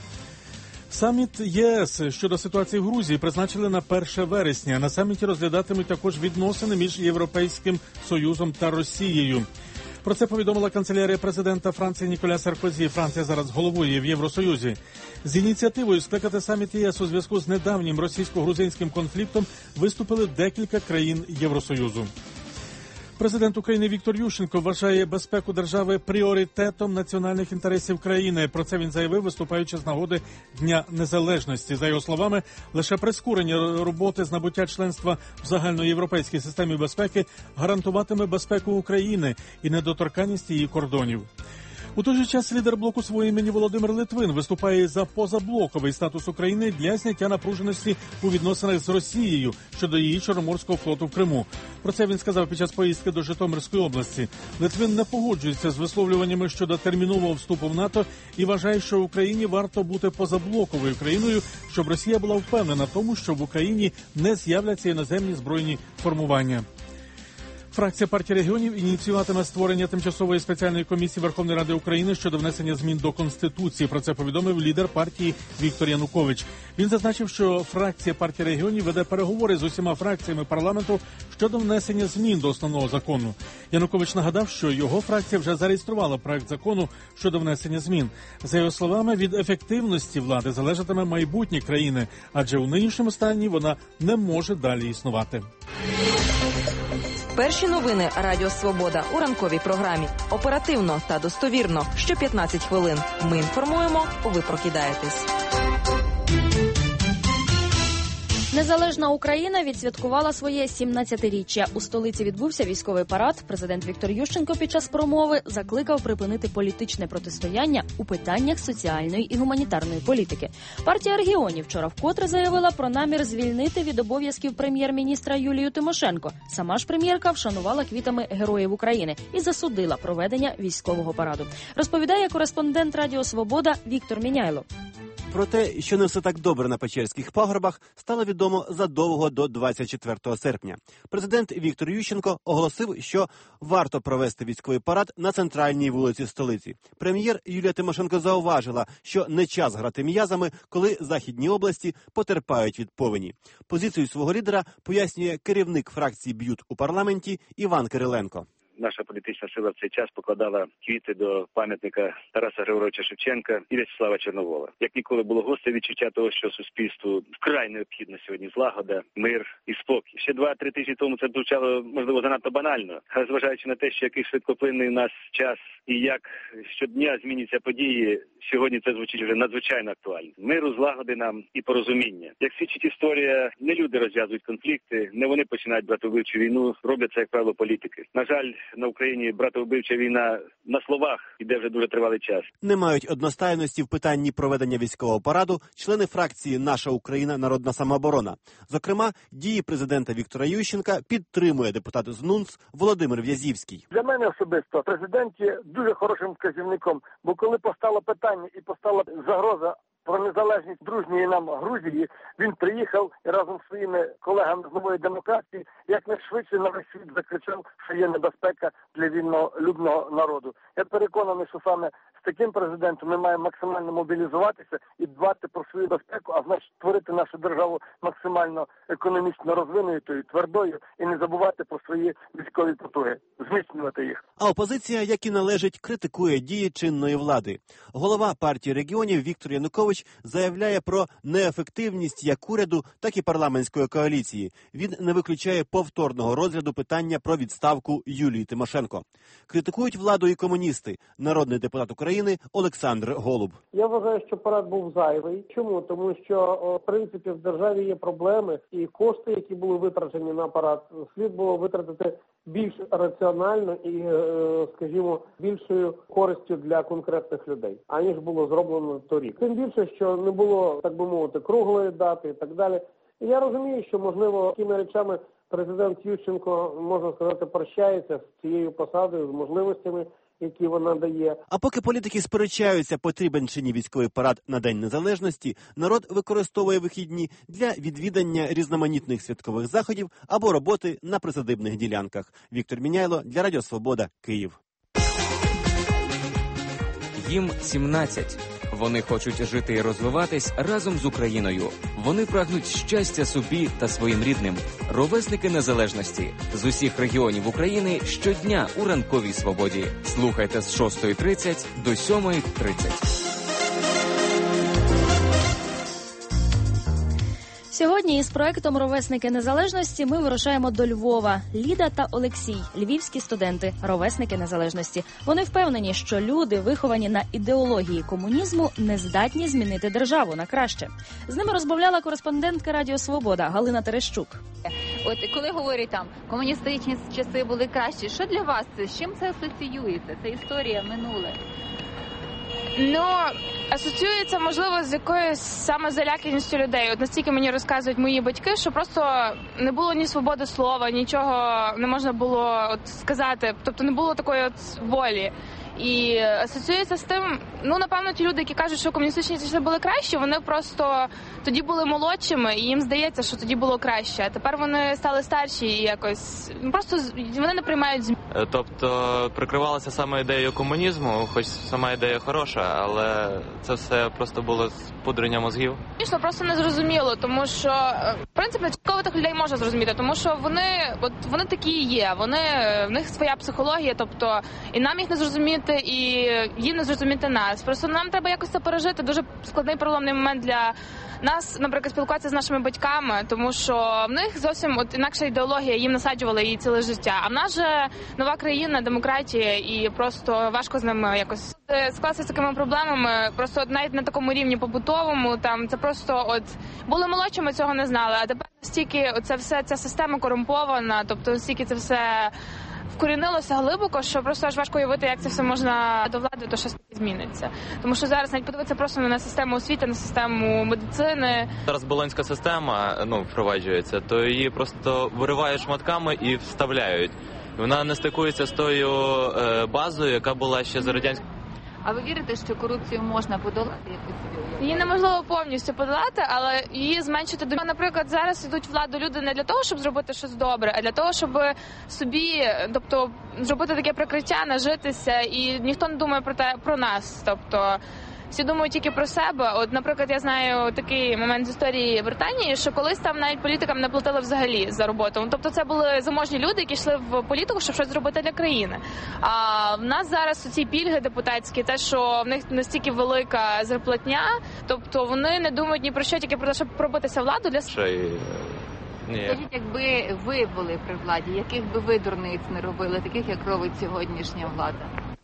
Саміт ЄС щодо ситуації в Грузії призначили на перше вересня. На саміті розглядатимуть також відносини між Європейським Союзом та Росією. Про це повідомила канцелярія президента Франції Ніколя Саркозі. Франція зараз головує в Євросоюзі. З ініціативою скликати саміт ЄС у зв'язку з недавнім російсько-грузинським конфліктом виступили декілька країн Євросоюзу. Президент України Віктор Ющенко вважає безпеку держави пріоритетом національних інтересів країни. Про це він заявив, виступаючи з нагоди Дня Незалежності. За його словами, лише прискорення роботи з набуття членства в загальноєвропейській системі безпеки гарантуватиме безпеку України і недоторканність її кордонів. У той же час лідер блоку свого імені Володимир Литвин виступає за позаблоковий статус України для зняття напруженості у відносинах з Росією щодо її Чорноморського флоту в Криму. Про це він сказав під час поїздки до Житомирської області. Литвин не погоджується з висловлюваннями щодо термінового вступу в НАТО і вважає, що Україні варто бути позаблоковою країною, щоб Росія була впевнена в тому, що в Україні не з'являться іноземні збройні формування. Фракція партії регіонів ініціюватиме створення тимчасової спеціальної комісії Верховної Ради України щодо внесення змін до Конституції. Про це повідомив лідер партії Віктор Янукович. Він зазначив, що фракція партії регіонів веде переговори з усіма фракціями парламенту щодо внесення змін до основного закону. Янукович нагадав, що його фракція вже зареєструвала проект закону щодо внесення змін. За його словами, від ефективності влади залежатиме майбутнє країни, адже у нинішньому стані вона не може далі існувати. Перші новини Радіо Свобода у ранковій програмі. Оперативно та достовірно. Що п'ятнадцять хвилин. Ми інформуємо, ви прокидаєтесь. Незалежна Україна відсвяткувала своє сімнадцятиріччя. У столиці відбувся військовий парад. Президент Віктор Ющенко під час промови закликав припинити політичне протистояння у питаннях соціальної і гуманітарної політики. Партія регіонів вчора вкотре заявила про намір звільнити від обов'язків прем'єр-міністра Юлію Тимошенко. Сама ж прем'єрка вшанувала квітами Героїв України і засудила проведення військового параду. Розповідає кореспондент Радіо Свобода Віктор Міняйло. Про те, що не все так добре на Печерських пагорбах, стало відомо задовго до двадцять четвертого серпня. Президент Віктор Ющенко оголосив, що варто провести військовий парад на центральній вулиці столиці. Прем'єр Юлія Тимошенко зауважила, що не час грати м'язами, коли західні області потерпають від повені. Позицію свого лідера пояснює керівник фракції «Б'ют» у парламенті Іван Кириленко. Наша політична сила в цей час покладала квіти до пам'ятника Тараса Григоровича Шевченка і В'ячеслава Чорновола. Як ніколи було гостре відчуття того, що суспільству вкрай необхідна сьогодні злагода, мир і спокій. Ще два-три тижні тому це звучало, можливо, занадто банально, але зважаючи на те, що який швидкоплинний у нас час і як щодня змінюються події, сьогодні це звучить вже надзвичайно актуально. Миру, злагоди нам і порозуміння. Як свідчить історія, не люди розв'язують конфлікти, не вони починають братовбивчу війну, роблять це, як правило, політики. На жаль, на Україні братовбивча війна на словах іде вже дуже тривалий час. Не мають одностайності в питанні проведення військового параду члени фракції «Наша Україна. Народна самооборона». Зокрема, дії президента Віктора Ющенка підтримує депутат з НУНС Володимир В'язівський. Для мене особисто президент є дуже хорошим вказівником, бо коли постало питання і постала загроза про незалежність дружньої нам Грузії, він приїхав і разом з своїми колегами з Нової демократії якнайшвидше на весь світ закричав, що є небезпека для вільнолюбного народу. Я переконаний, що саме з таким президентом ми маємо максимально мобілізуватися і дбати про свою безпеку, а значить створити нашу державу максимально економічно розвинутою, твердою і не забувати про свої військові потуги, зміцнювати їх. А опозиція, як і належить, критикує дії чинної влади. Голова партії регіонів Віктор Янукович заявляє про неефективність як уряду, так і парламентської коаліції. Він не виключає повторного розгляду питання про відставку Юлії Тимошенко. Критикують владу і комуністи. Народний депутат України Олександр Голуб. Я вважаю, що парад був зайвий. Чому? Тому що, в принципі, в державі є проблеми, і кошти, які були витрачені на парад, слід було витратити більш раціонально і, скажімо, більшою користю для конкретних людей, аніж було зроблено торік. Тим більше, що не було, так би мовити, круглої дати і так далі. І я розумію, що, можливо, такими речами президент Ющенко, можна сказати, прощається з цією посадою, з можливостями, які вона дає. А поки політики сперечаються, потрібен чи ні військовий парад на День Незалежності, народ використовує вихідні для відвідання різноманітних святкових заходів або роботи на присадибних ділянках. Віктор Міняйло для Радіо Свобода, Київ. Їм сімнадцять. Вони хочуть жити і розвиватись разом з Україною. Вони прагнуть щастя собі та своїм рідним. Ровесники незалежності з усіх регіонів України щодня у ранковій свободі. Слухайте з шостої тридцять до сьомої тридцять. Сьогодні із проектом «Ровесники незалежності» ми вирушаємо до Львова. Ліда та Олексій – львівські студенти, ровесники незалежності. Вони впевнені, що люди, виховані на ідеології комунізму, не здатні змінити державу на краще. З ними розмовляла кореспондентка Радіо Свобода Галина Терещук. От коли говорять там, комуністичні часи були кращі, що для вас це? З чим це асоціюється? Це історія, минуле? Ну, асоціюється, можливо, з якоюсь саме заляканістю людей. От настільки мені розказують мої батьки, що просто не було ні свободи слова, нічого не можна було от сказати. Тобто не було такої от волі. І асоціюється з тим, ну, напевно, ті люди, які кажуть, що комуністичні часи були кращі, вони просто тоді були молодшими, і їм здається, що тоді було краще. А тепер вони стали старші і якось, просто вони не приймають змін. Тобто прикривалася саме ідеєю комунізму, хоч сама ідея хороша, але це все просто було спудрення мозгів. Звісно, просто не зрозуміло, тому що, в принципі, частково тих людей можна зрозуміти, тому що вони, от вони такі і є, вони, в них своя психологія, тобто і нам їх не зрозуміти, і їм не зрозуміти нас. Просто нам треба якось це пережити. Дуже складний проблемний момент для нас, наприклад, спілкуватися з нашими батьками, тому що в них зовсім от інакша ідеологія, їм насаджували її ціле життя. А в нас же нова країна, демократія, і просто важко з ними якось. Склалися з такими проблемами, просто навіть на такому рівні побутовому, там це просто от були молодші, ми цього не знали, а тепер настільки це все, ця система корумпована, тобто настільки це все вкорінилося глибоко, що просто аж важко уявити, як це все можна до влади, то щось зміниться. Тому що зараз навіть подивитися просто на систему освіти, на систему медицини. Зараз болонська система, ну, впроваджується, то її просто виривають шматками і вставляють. Вона не стикується з тою е, базою, яка була ще за радянською. А ви вірите, що корупцію можна подолати? Її неможливо повністю подолати, але її зменшити до... Наприклад, зараз йдуть в владу люди не для того, щоб зробити щось добре, а для того, щоб собі, тобто, зробити таке прикриття, нажитися, і ніхто не думає про те, про нас, тобто всі думають тільки про себе. От, наприклад, я знаю такий момент з історії Британії, що колись там навіть політикам не платили взагалі за роботу. Тобто це були заможні люди, які йшли в політику, щоб щось зробити для країни. А в нас зараз ці пільги депутатські, те, що в них настільки велика зарплатня, тобто вони не думають ні про що, тільки про те, щоб пробитися владу для себе. Скажіть, якби ви були при владі, яких би ви дурниць не робили, таких, як робить сьогоднішня влада?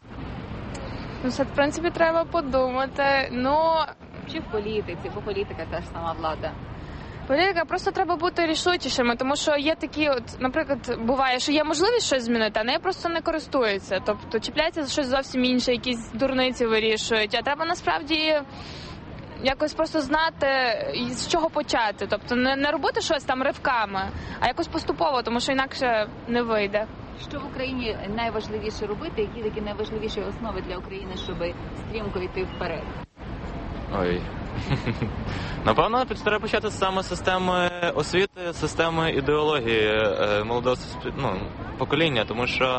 Ну, це, в принципі, треба подумати. Ну, чи в політиці, бо політика теж сама влада. Політика, просто треба бути рішучішими, тому що є такі, от, наприклад, буває, що є можливість щось змінити, а нею просто не користуються. Тобто чіпляються за щось зовсім інше, якісь дурниці вирішують. А треба насправді якось просто знати, з чого почати. Тобто не, не робити щось там ривками, а якось поступово, тому що інакше не вийде. Що в Україні найважливіше робити? Які такі найважливіші основи для України, щоб стрімко йти вперед? Ой. Напевно, треба почати саме з системи освіти, системи ідеології молодого ну, покоління, тому що,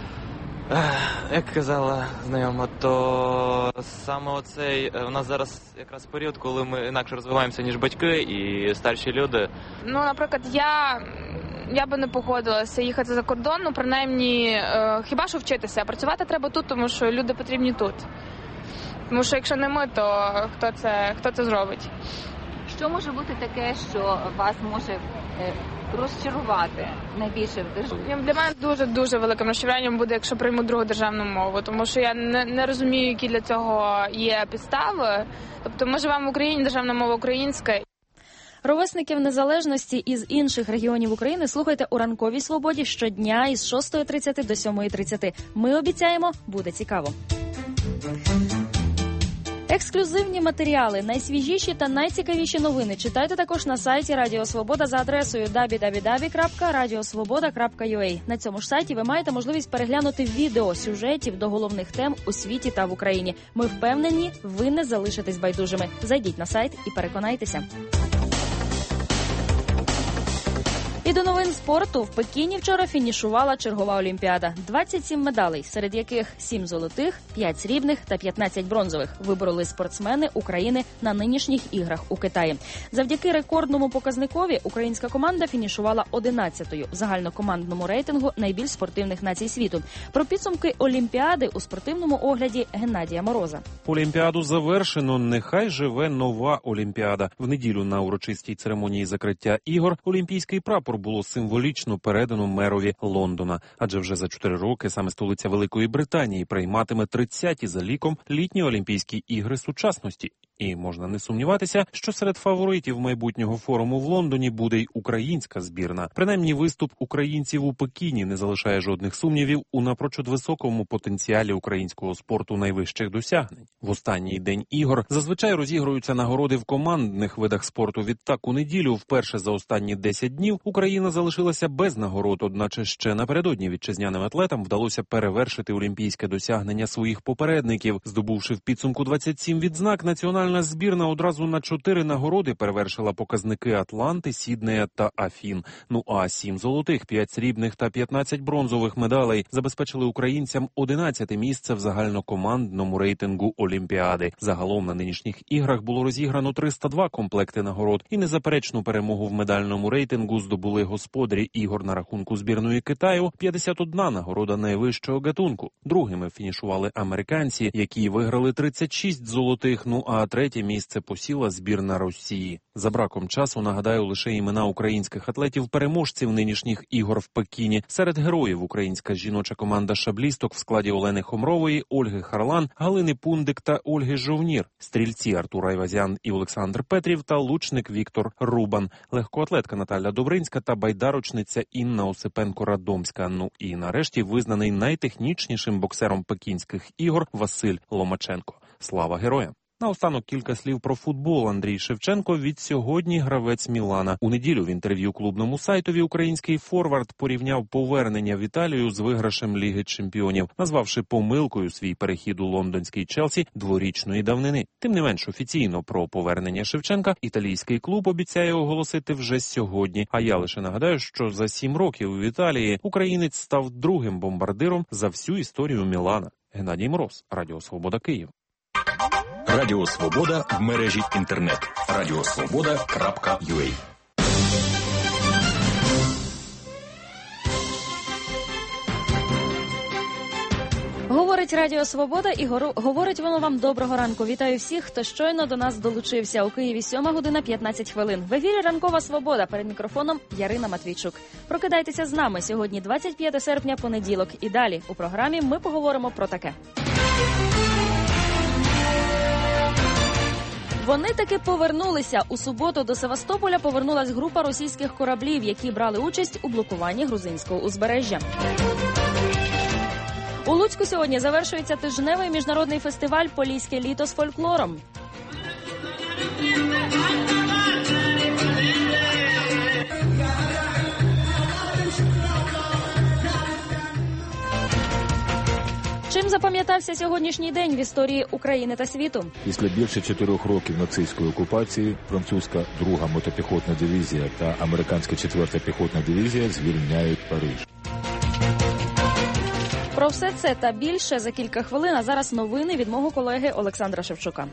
як казала знайома, то саме оцей, у нас зараз якраз період, коли ми інакше розвиваємося, ніж батьки і старші люди. Ну, наприклад, я... Я би не погодилася їхати за кордон, ну, принаймні, е, хіба що вчитися. Працювати треба тут, тому що люди потрібні тут. Тому що якщо не ми, то хто це, хто це зробить? Що може бути таке, що вас може е, розчарувати найбільше в державі? Для мене дуже-дуже великим розчаруванням буде, якщо прийму другу державну мову, тому що я не, не розумію, які для цього є підстави. Тобто ми живемо в Україні, державна мова українська. Ровесників незалежності із інших регіонів України слухайте у «Ранковій свободі» щодня із шостої тридцяти до сьомої тридцяти. Ми обіцяємо, буде цікаво. Ексклюзивні матеріали, найсвіжіші та найцікавіші новини читайте також на сайті Радіо Свобода за адресою дабл ю дабл ю дабл ю крапка радіосвобода крапка ю а. На цьому ж сайті ви маєте можливість переглянути відео сюжетів до головних тем у світі та в Україні. Ми впевнені, ви не залишитесь байдужими. Зайдіть на сайт і переконайтеся. І до новин спорту. В Пекіні вчора фінішувала чергова олімпіада. двадцять сім медалей, серед яких сім золотих, п'ять срібних та п'ятнадцять бронзових вибороли спортсмени України на нинішніх іграх у Китаї. Завдяки рекордному показникові українська команда фінішувала одинадцятою в загальнокомандному рейтингу найбільш спортивних націй світу. Про підсумки олімпіади у спортивному огляді Геннадія Мороза. Олімпіаду завершено. Нехай живе нова олімпіада. В неділю на урочистій церемонії закриття ігор олімпійський прапор було символічно передано мерові Лондона. Адже вже за чотири роки саме столиця Великої Британії прийматиме тридцяті за ліком літні Олімпійські ігри сучасності. І можна не сумніватися, що серед фаворитів майбутнього форуму в Лондоні буде й українська збірна. Принаймні, виступ українців у Пекіні не залишає жодних сумнівів у напрочуд високому потенціалі українського спорту найвищих досягнень. В останній день ігор зазвичай розігруються нагороди в командних видах спорту. Відтак у неділю, вперше за останні десять днів, Україна залишилася без нагород, одначе ще напередодні вітчизняним атлетам вдалося перевершити олімпійське досягнення своїх попередників, здобувши в підсумку двадцять сім відзнак. Національна збірна одразу на чотири нагороди перевершила показники Атланти, Сіднея та Афін. Ну а сім золотих, п'ять срібних та п'ятнадцять бронзових медалей забезпечили українцям одинадцяте місце в загальнокомандному рейтингу Олімпіади. Загалом на нинішніх іграх було розіграно триста два комплекти нагород і незаперечну перемогу в медальному рейтингу здобули були господарі ігор на рахунку збірної Китаю – п'ятдесят одна нагорода найвищого гатунку. Другими фінішували американці, які виграли тридцять шість золотих, ну а третє місце посіла збірна Росії. За браком часу нагадаю лише імена українських атлетів-переможців нинішніх ігор в Пекіні. Серед героїв українська жіноча команда шаблісток в складі Олени Хомрової, Ольги Харлан, Галини Пундик та Ольги Жовнір, стрільці Артур Айвазян і Олександр Петрів та лучник Віктор Рубан, легкоатлетка Наталя Добринська та байдарочниця Інна Осипенко-Радомська. Ну і нарешті визнаний найтехнічнішим боксером пекінських ігор Василь Ломаченко. Слава героям! Наостанок кілька слів про футбол. Андрій Шевченко від сьогодні гравець Мілана. У неділю в інтерв'ю клубному сайтові український форвард порівняв повернення в Італію з виграшем Ліги чемпіонів, назвавши помилкою свій перехід у лондонський Челсі дворічної давнини. Тим не менш, офіційно про повернення Шевченка італійський клуб обіцяє оголосити вже сьогодні. А я лише нагадаю, що за сім років в Італії українець став другим бомбардиром за всю історію Мілана. Геннадій Мороз, Радіо Свобода, Київ. Радіо Свобода в мережі інтернет. радіосвобода крапка ю а. Говорить Радіо Свобода і гору... говорить воно вам доброго ранку. Вітаю всіх, хто щойно до нас долучився. У Києві сьома година п'ятнадцять хвилин. В ефірі Ранкова Свобода. Перед мікрофоном Ярина Матвійчук. Прокидайтеся з нами. Сьогодні двадцять п'яте серпня, понеділок. І далі у програмі ми поговоримо про таке. Вони таки повернулися. У суботу до Севастополя повернулась група російських кораблів, які брали участь у блокуванні грузинського узбережжя. У Луцьку сьогодні завершується тижневий міжнародний фестиваль «Поліське літо» з фольклором. Чим запам'ятався сьогоднішній день в історії України та світу? Після більше чотирьох років нацистської окупації французька друга мотопіхотна дивізія та американська четверта піхотна дивізія звільняють Париж. Про все це та більше за кілька хвилин, а зараз новини від мого колеги Олександра Шевчука.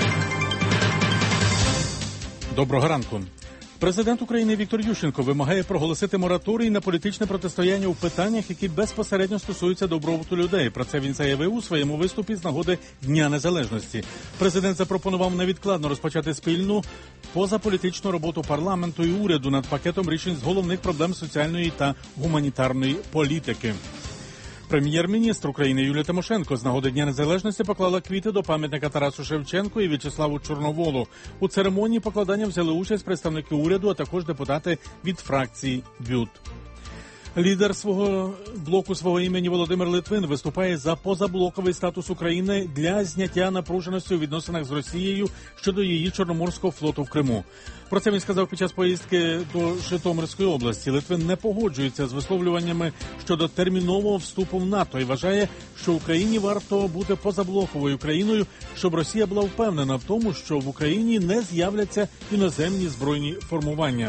Доброго ранку. Президент України Віктор Ющенко вимагає проголосити мораторій на політичне протистояння у питаннях, які безпосередньо стосуються добробуту людей. Про це він заявив у своєму виступі з нагоди Дня Незалежності. Президент запропонував невідкладно розпочати спільну позаполітичну роботу парламенту і уряду над пакетом рішень з головних проблем соціальної та гуманітарної політики. Прем'єр-міністр України Юлія Тимошенко з нагоди Дня Незалежності поклала квіти до пам'ятника Тарасу Шевченку і В'ячеславу Чорноволу. У церемонії покладання взяли участь представники уряду, а також депутати від фракції БЮТ. Лідер свого блоку свого імені Володимир Литвин виступає за позаблоковий статус України для зняття напруженості у відносинах з Росією щодо її Чорноморського флоту в Криму. Про це він сказав під час поїздки до Житомирської області. Литвин не погоджується з висловлюваннями щодо термінового вступу в НАТО і вважає, що Україні варто бути позаблоковою країною, щоб Росія була впевнена в тому, що в Україні не з'являться іноземні збройні формування.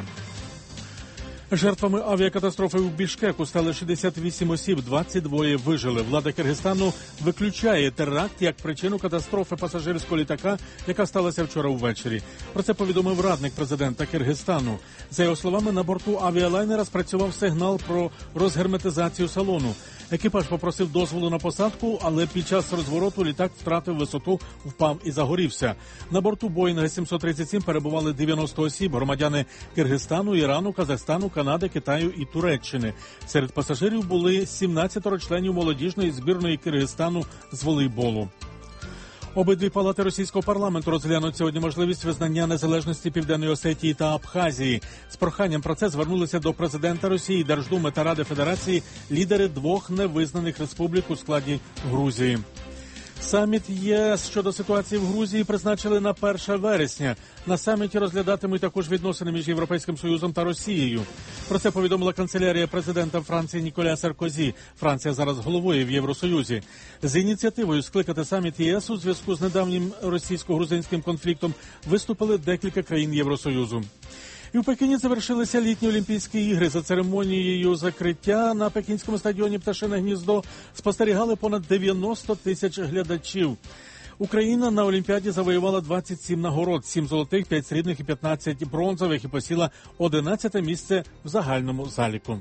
Жертвами авіакатастрофи у Бішкеку стали шістдесят вісім осіб, двадцять два вижили. Влада Киргизстану виключає теракт як причину катастрофи пасажирського літака, яка сталася вчора ввечері. Про це повідомив радник президента Киргизстану. За його словами, на борту авіалайнера спрацював сигнал про розгерметизацію салону. Екіпаж попросив дозволу на посадку, але під час розвороту літак втратив висоту, впав і загорівся. На борту Боїнга сімсот тридцять сім перебували дев'яносто осіб, громадяни Киргизстану, Ірану, Казахстану, Канади, Китаю і Туреччини. Серед пасажирів були сімнадцять членів молодіжної збірної Киргизстану з волейболу. Обидві палати російського парламенту розглянуть сьогодні можливість визнання незалежності Південної Осетії та Абхазії. З проханням про це звернулися до президента Росії, Держдуми та Ради Федерації лідери двох невизнаних республік у складі Грузії. Саміт ЄС щодо ситуації в Грузії призначили на перше вересня. На саміті розглядатимуть також відносини між Європейським Союзом та Росією. Про це повідомила канцелярія президента Франції Ніколя Саркозі. Франція зараз головує в Євросоюзі. З ініціативою скликати саміт ЄС у зв'язку з недавнім російсько-грузинським конфліктом виступили декілька країн Євросоюзу. І в Пекіні завершилися літні Олімпійські ігри. За церемонією закриття на пекінському стадіоні «Пташине гніздо» спостерігали понад дев'яносто тисяч глядачів. Україна на Олімпіаді завоювала двадцять сім нагород, сім золотих, п'ять срібних і п'ятнадцять бронзових і посіла одинадцяте місце в загальному заліку.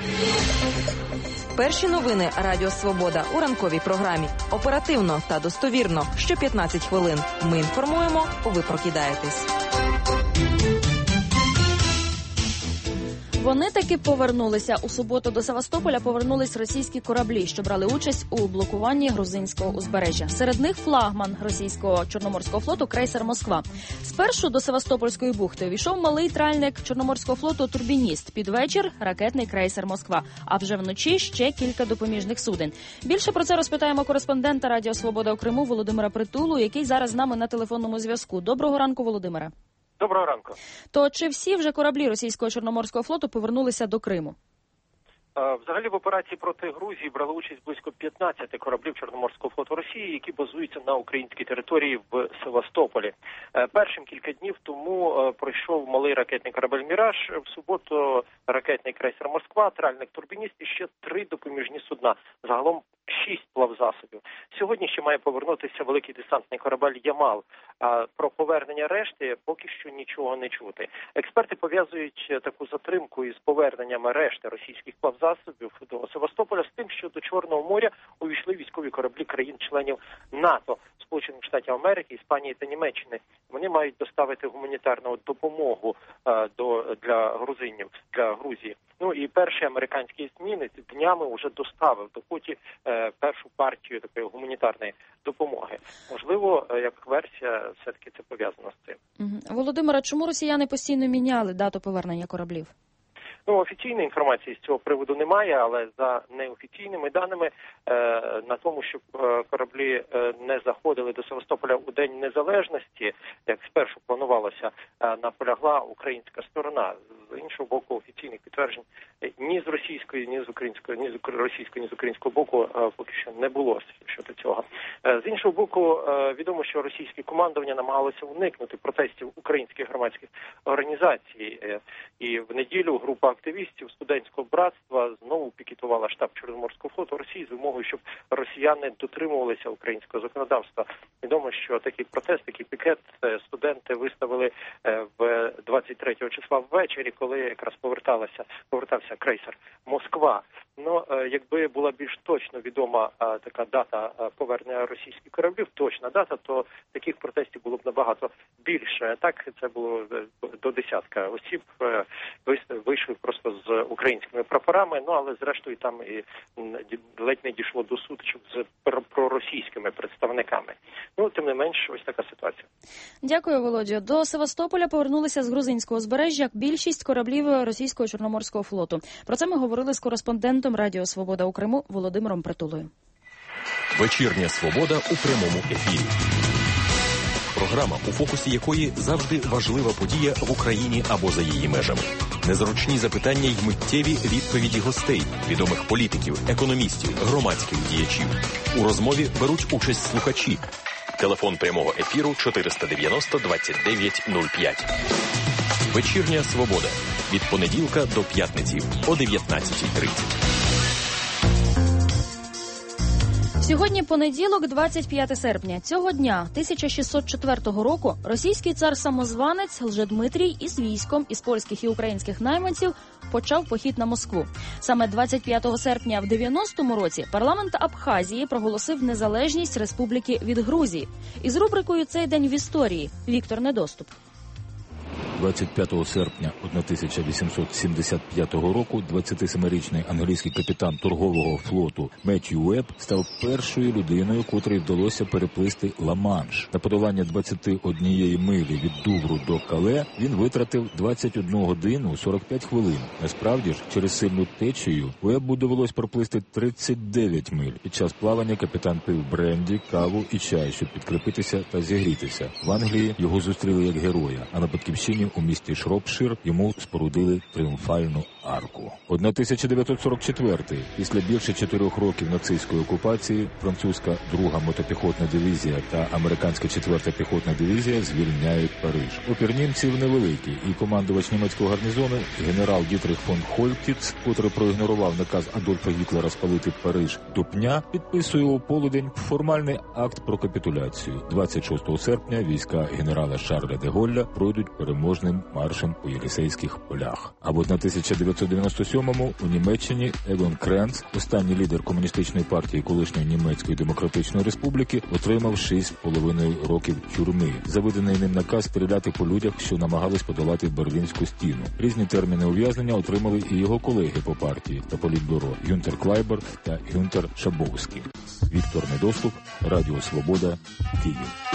Перші новини Радіо Свобода у ранковій програмі. Оперативно та достовірно. Що п'ятнадцять хвилин. Ми інформуємо, ви прокидаєтесь. Вони таки повернулися. У суботу до Севастополя повернулись російські кораблі, що брали участь у блокуванні грузинського узбережжя. Серед них флагман російського Чорноморського флоту крейсер «Москва». Спершу до Севастопольської бухти увійшов малий тральник Чорноморського флоту «Турбініст». Під вечір – ракетний крейсер «Москва». А вже вночі ще кілька допоміжних суден. Більше про це розпитаємо кореспондента Радіо Свобода у Криму Володимира Притулу, який зараз з нами на телефонному зв'язку. Доброго ранку, Володимире. Доброго ранку. То чи всі вже кораблі російського Чорноморського флоту повернулися до Криму? Взагалі в операції проти Грузії брали участь близько п'ятнадцяти кораблів Чорноморського флоту Росії, які базуються на українській території в Севастополі. Першим кілька днів тому пройшов малий ракетний корабель «Міраж», в суботу ракетний крейсер «Москва», тральник «Турбініст» і ще три допоміжні судна. Загалом шість плавзасобів. Сьогодні ще має повернутися великий десантний корабель «Ямал». А про повернення решти поки що нічого не чути. Експерти пов'язують таку затримку із поверненням решти російських плавзасобів до Севастополя з тим, що до Чорного моря увійшли військові кораблі країн-членів НАТО, Сполучених Штатів Америки, Іспанії та Німеччини. Вони мають доставити гуманітарну допомогу а, до для грузинів, для Грузії. Ну і перший американський зміни днями вже доставив до Путі е, першу партію такої гуманітарної допомоги. Можливо, е, як версія, все-таки це пов'язано з цим. Угу. Володимира, чому росіяни постійно міняли дату повернення кораблів? Ну, офіційної інформації з цього приводу немає, але за неофіційними даними е, на тому, щоб е, кораблі е, не заходили до Севастополя у День Незалежності, як спершу планувалося, е, наполягла українська сторона. З іншого боку, офіційних підтверджень ні з російської, ні з української, ні з російського, ні з українського боку е, поки що не було щодо цього. Е, з іншого боку, е, відомо, що російське командування намагалося уникнути протестів українських громадських організацій. Е, і в неділю група активістів студентського братства знову пікетувала штаб Чорноморського флоту Росії з вимогою, щоб росіяни дотримувалися українського законодавства. Відомо, що такий протест, такий пікет студенти виставили в двадцять третього числа ввечері, коли якраз поверталася, повертався крейсер «Москва». Ну, якби була більш точно відома а, така дата а, повернення російських кораблів, точна дата, то таких протестів було б набагато більше. Так, це було до десятка осіб, а, вийшли просто з українськими прапорами, ну, але зрештою там і ледь не дійшло до сутичок з проросійськими представниками. Ну, тим не менш, ось така ситуація. Дякую, Володя. До Севастополя повернулися з грузинського узбережжя більшість кораблів російського Чорноморського флоту. Про це ми говорили з кореспондентом Радіо Свобода у Криму Володимиром Притулою. Вечірня свобода у прямому ефірі. Програма, у фокусі якої завжди важлива подія в Україні або за її межами. Незручні запитання й миттєві відповіді гостей, відомих політиків, економістів, громадських діячів. У розмові беруть участь слухачі. Телефон прямого ефіру чотириста дев'яносто двадцять дев'ять нуль п'ять. Вечірня свобода. Від понеділка до п'ятниці о дев'ятнадцятій тридцять. Сьогодні понеділок, двадцять п'яте серпня. Цього дня, тисяча шістсот четвертого року, російський цар-самозванець Лжедмитрій із військом із польських і українських найманців почав похід на Москву. Саме двадцять п'ятого серпня в дев'яностому році парламент Абхазії проголосив незалежність республіки від Грузії. Із рубрикою «Цей день в історії» Віктор Недоступ. двадцять п'ятого серпня тисяча вісімсот сімдесят п'ятого року двадцятисемирічний англійський капітан торгового флоту Меттью Уебб став першою людиною, котрій вдалося переплисти Ла-Манш. На подолання двадцяти однієї милі від Дувру до Кале він витратив двадцять одну годину сорок п'ять хвилин. Насправді ж, через сильну течію Уеббу довелось проплисти тридцять дев'ять миль. Під час плавання капітан пив бренді, каву і чай, щоб підкріпитися та зігрітися. В Англії його зустріли як героя, а на батьківщині Лондоні у місті Шропшир йому спорудили тріумфальну арку. тисяча дев'ятсот сорок четвертий. Після більше чотирьох років нацистської окупації французька друга мотопіхотна дивізія та американська четверта піхотна дивізія звільняють Париж. Опір німців невеликий, і командувач німецького гарнізону генерал Дітрих фон Хольтіц, котрий проігнорував наказ Адольфа Гітлера спалити Париж до пня, підписує у полудень формальний акт про капітуляцію. двадцять шостого серпня війська генерала Шарля де Голля пройдуть переможним маршем по Єлисейських полях. А в тисяча дев'ятсот дев'яносто сьомому у Німеччині Егон Кренц, останній лідер комуністичної партії колишньої Німецької Демократичної Республіки, отримав шість з половиною років тюрми за виданий ним наказ стріляти по людях, що намагались подолати Берлінську стіну. Різні терміни ув'язнення отримали і його колеги по партії та політбюро Гюнтер Клайбер та Гюнтер Шабовський. Віктор Недослуп, Радіо Свобода, Київ.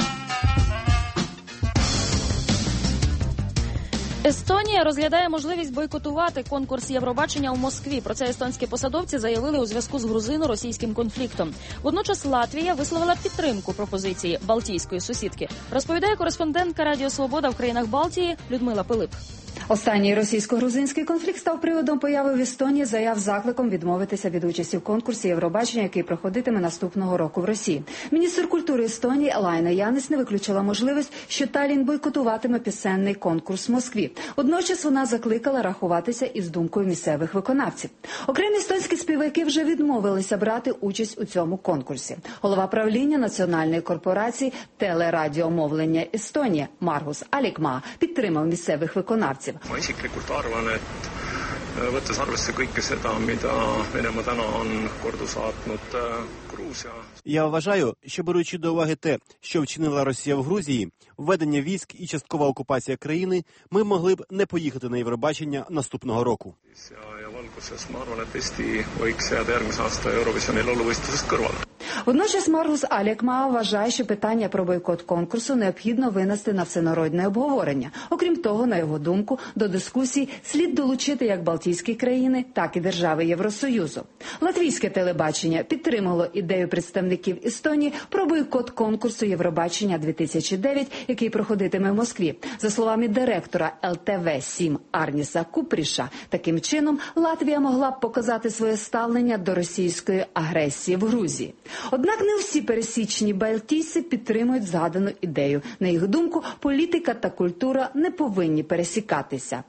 Естонія розглядає можливість бойкотувати конкурс Євробачення у Москві. Про це естонські посадовці заявили у зв'язку з грузино-російським конфліктом. Водночас Латвія висловила підтримку пропозиції балтійської сусідки. Розповідає кореспондентка Радіо Свобода в країнах Балтії Людмила Пилип. Останній російсько-грузинський конфлікт став приводом появи в Естонії заяв закликом відмовитися від участі в конкурсі Євробачення, який проходитиме наступного року в Росії. Міністр культури Естонії Лайна Янис не виключила можливість, що Таллін бойкотуватиме пісенний конкурс в Москві. Водночас вона закликала рахуватися із думкою місцевих виконавців. Окремі естонські співаки вже відмовилися брати участь у цьому конкурсі. Голова правління національної корпорації телерадіомовлення Естонія Марgus Allikmaa підтримав місцевих виконавців. Ma isiklikult arvan, et võttes arvesse kõike seda, mida Venemaa täna on kordu saatnud Gruusia. Я вважаю, що беручи до уваги те, що вчинила Росія в Грузії, введення військ і часткова окупація країни, ми могли б не поїхати на Євробачення наступного року. Ja valguses ma arvan, et Eesti võiks jääda järgmise aasta Eurovisionil lauluvõistlusest kõrvale. Водночас Маргус Алікмаа вважає, що питання про бойкот конкурсу необхідно винести на всенародне обговорення. Окрім того, на його думку, до дискусій слід долучити як Балтійські країни, так і держави Євросоюзу. Латвійське телебачення підтримало ідею представників Естонії про бойкот конкурсу Євробачення дві тисячі дев'ять, який проходитиме в Москві. За словами директора ел те ве сім Арніса Купріша, таким чином Латвія могла б показати своє ставлення до російської агресії в Грузії. Однак не всі пересічні балтійці підтримують згадану ідею. На їх думку, політика та культура не повинні пересікатися.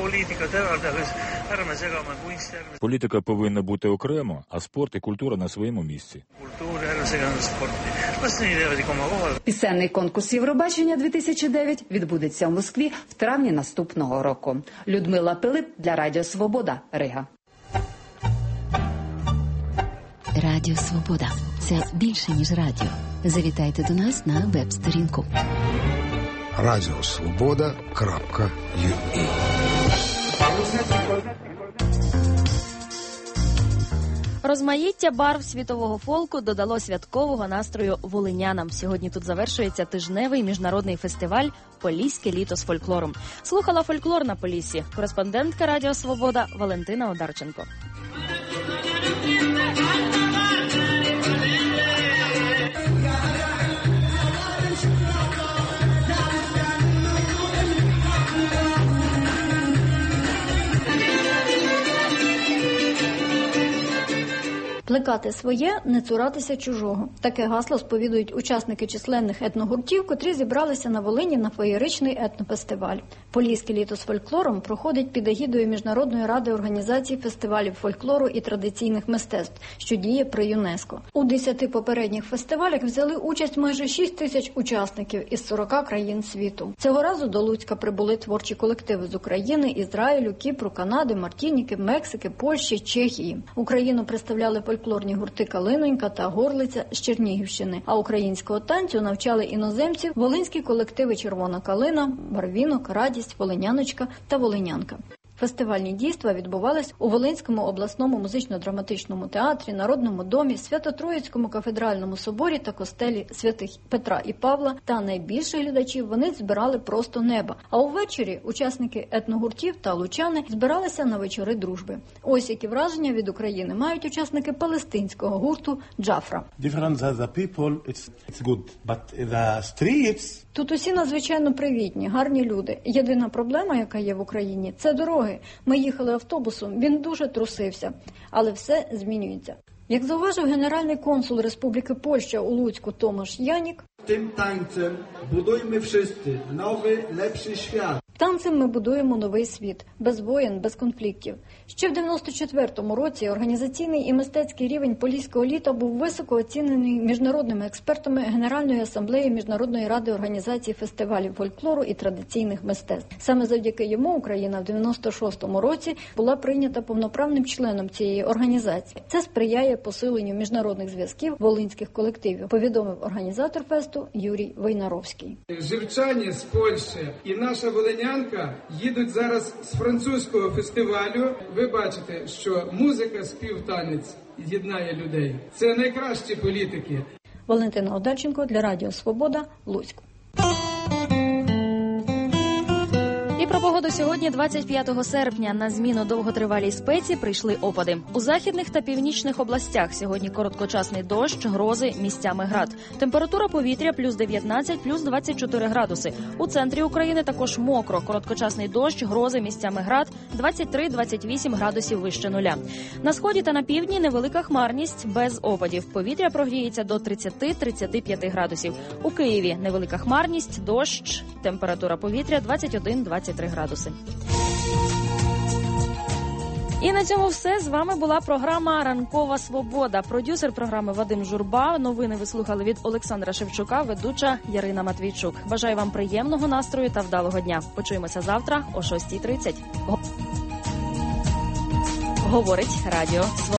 Політика повинна бути окремо, а спорт і культура на своєму місці. Пісенний конкурс Євробачення дві тисячі дев'ять відбудеться в Москві в травні наступного року. Людмила Пилип для Радіо Свобода, Рига. Радіо Свобода – це більше, ніж радіо. Завітайте до нас на веб-сторінку. радіо свобода крапка ю а. Розмаїття барв світового фолку додало святкового настрою волинянам. Сьогодні тут завершується тижневий міжнародний фестиваль «Поліське літо з фольклором». Слухала фольклор на Поліссі кореспондентка Радіо Свобода Валентина Одарченко. Плекати своє, не цуратися чужого. Таке гасло сповідують учасники численних етногуртів, котрі зібралися на Волині на феєричний етнофестиваль. Поліське літо з фольклором проходить під егідою Міжнародної ради організації фестивалів фольклору і традиційних мистецтв, що діє при ЮНЕСКО. У десяти попередніх фестивалях взяли участь майже шість тисяч учасників із сорока країн світу. Цього разу до Луцька прибули творчі колективи з України, Ізраїлю, Кіпру, Канади, Мартініки, Мексики, Польщі, Чехії. Україну представляли фольклорні гурти «Калинонька» та «Горлиця» з Чернігівщини, а українського танцю навчали іноземців волинські колективи «Червона калина», «Барвінок», «Радість», «Волиняночка» та «Волинянка». Фестивальні дійства відбувались у Волинському обласному музично-драматичному театрі, Народному домі, Свято-Троїцькому кафедральному соборі та костелі святих Петра і Павла. Та найбільше глядачів вони збирали просто неба. А увечері учасники етногуртів та лучани збиралися на вечори дружби. Ось які враження від України мають учасники палестинського гурту «Джафра». Тут усі надзвичайно привітні, гарні люди. Єдина проблема, яка є в Україні – це дороги. Ми їхали автобусом, він дуже трусився. Але все змінюється. Як зауважив генеральний консул Республіки Польща у Луцьку Томаш Янік, тим танцем будуємо всі новий, lepszy świat. Танцем ми будуємо новий світ, без воєн, без конфліктів. Ще в дев'яносто четвертому році організаційний і мистецький рівень Поліського літа був високо оцінений міжнародними експертами Генеральної асамблеї Міжнародної ради організації фестивалів фольклору і традиційних мистецтв. Саме завдяки йому Україна в дев'яносто шостому році була прийнята повноправним членом цієї організації. Це сприяє посиленню міжнародних зв'язків волинських колективів, повідомив організатор фесту Юрій Войнаровський. Живчані з Польщі і наша Волиня їдуть зараз з французького фестивалю. Ви бачите, що музика, спів, танець єднає людей. Це найкращі політики. Валентина Одарченко для Радіо Свобода, Луцьк. І про погоду сьогодні, двадцять п'ятого серпня. На зміну довготривалій спеці прийшли опади. У західних та північних областях сьогодні короткочасний дощ, грози, місцями град. Температура повітря плюс дев'ятнадцять, плюс двадцять чотири градуси. У центрі України також мокро. Короткочасний дощ, грози, місцями град, двадцять три - двадцять вісім градусів вище нуля. На сході та на півдні невелика хмарність, без опадів. Повітря прогріється до тридцять - тридцять п'ять градусів. У Києві невелика хмарність, дощ, температура повітря двадцять один - двадцять три градуси. І на цьому все. З вами була програма «Ранкова свобода». Продюсер програми Вадим Журба. Новини ви слухали від Олександра Шевчука, ведуча Ярина Матвійчук. Бажаю вам приємного настрою та вдалого дня. Почуємося завтра о шостій тридцять. Говорить Радіо Свобода.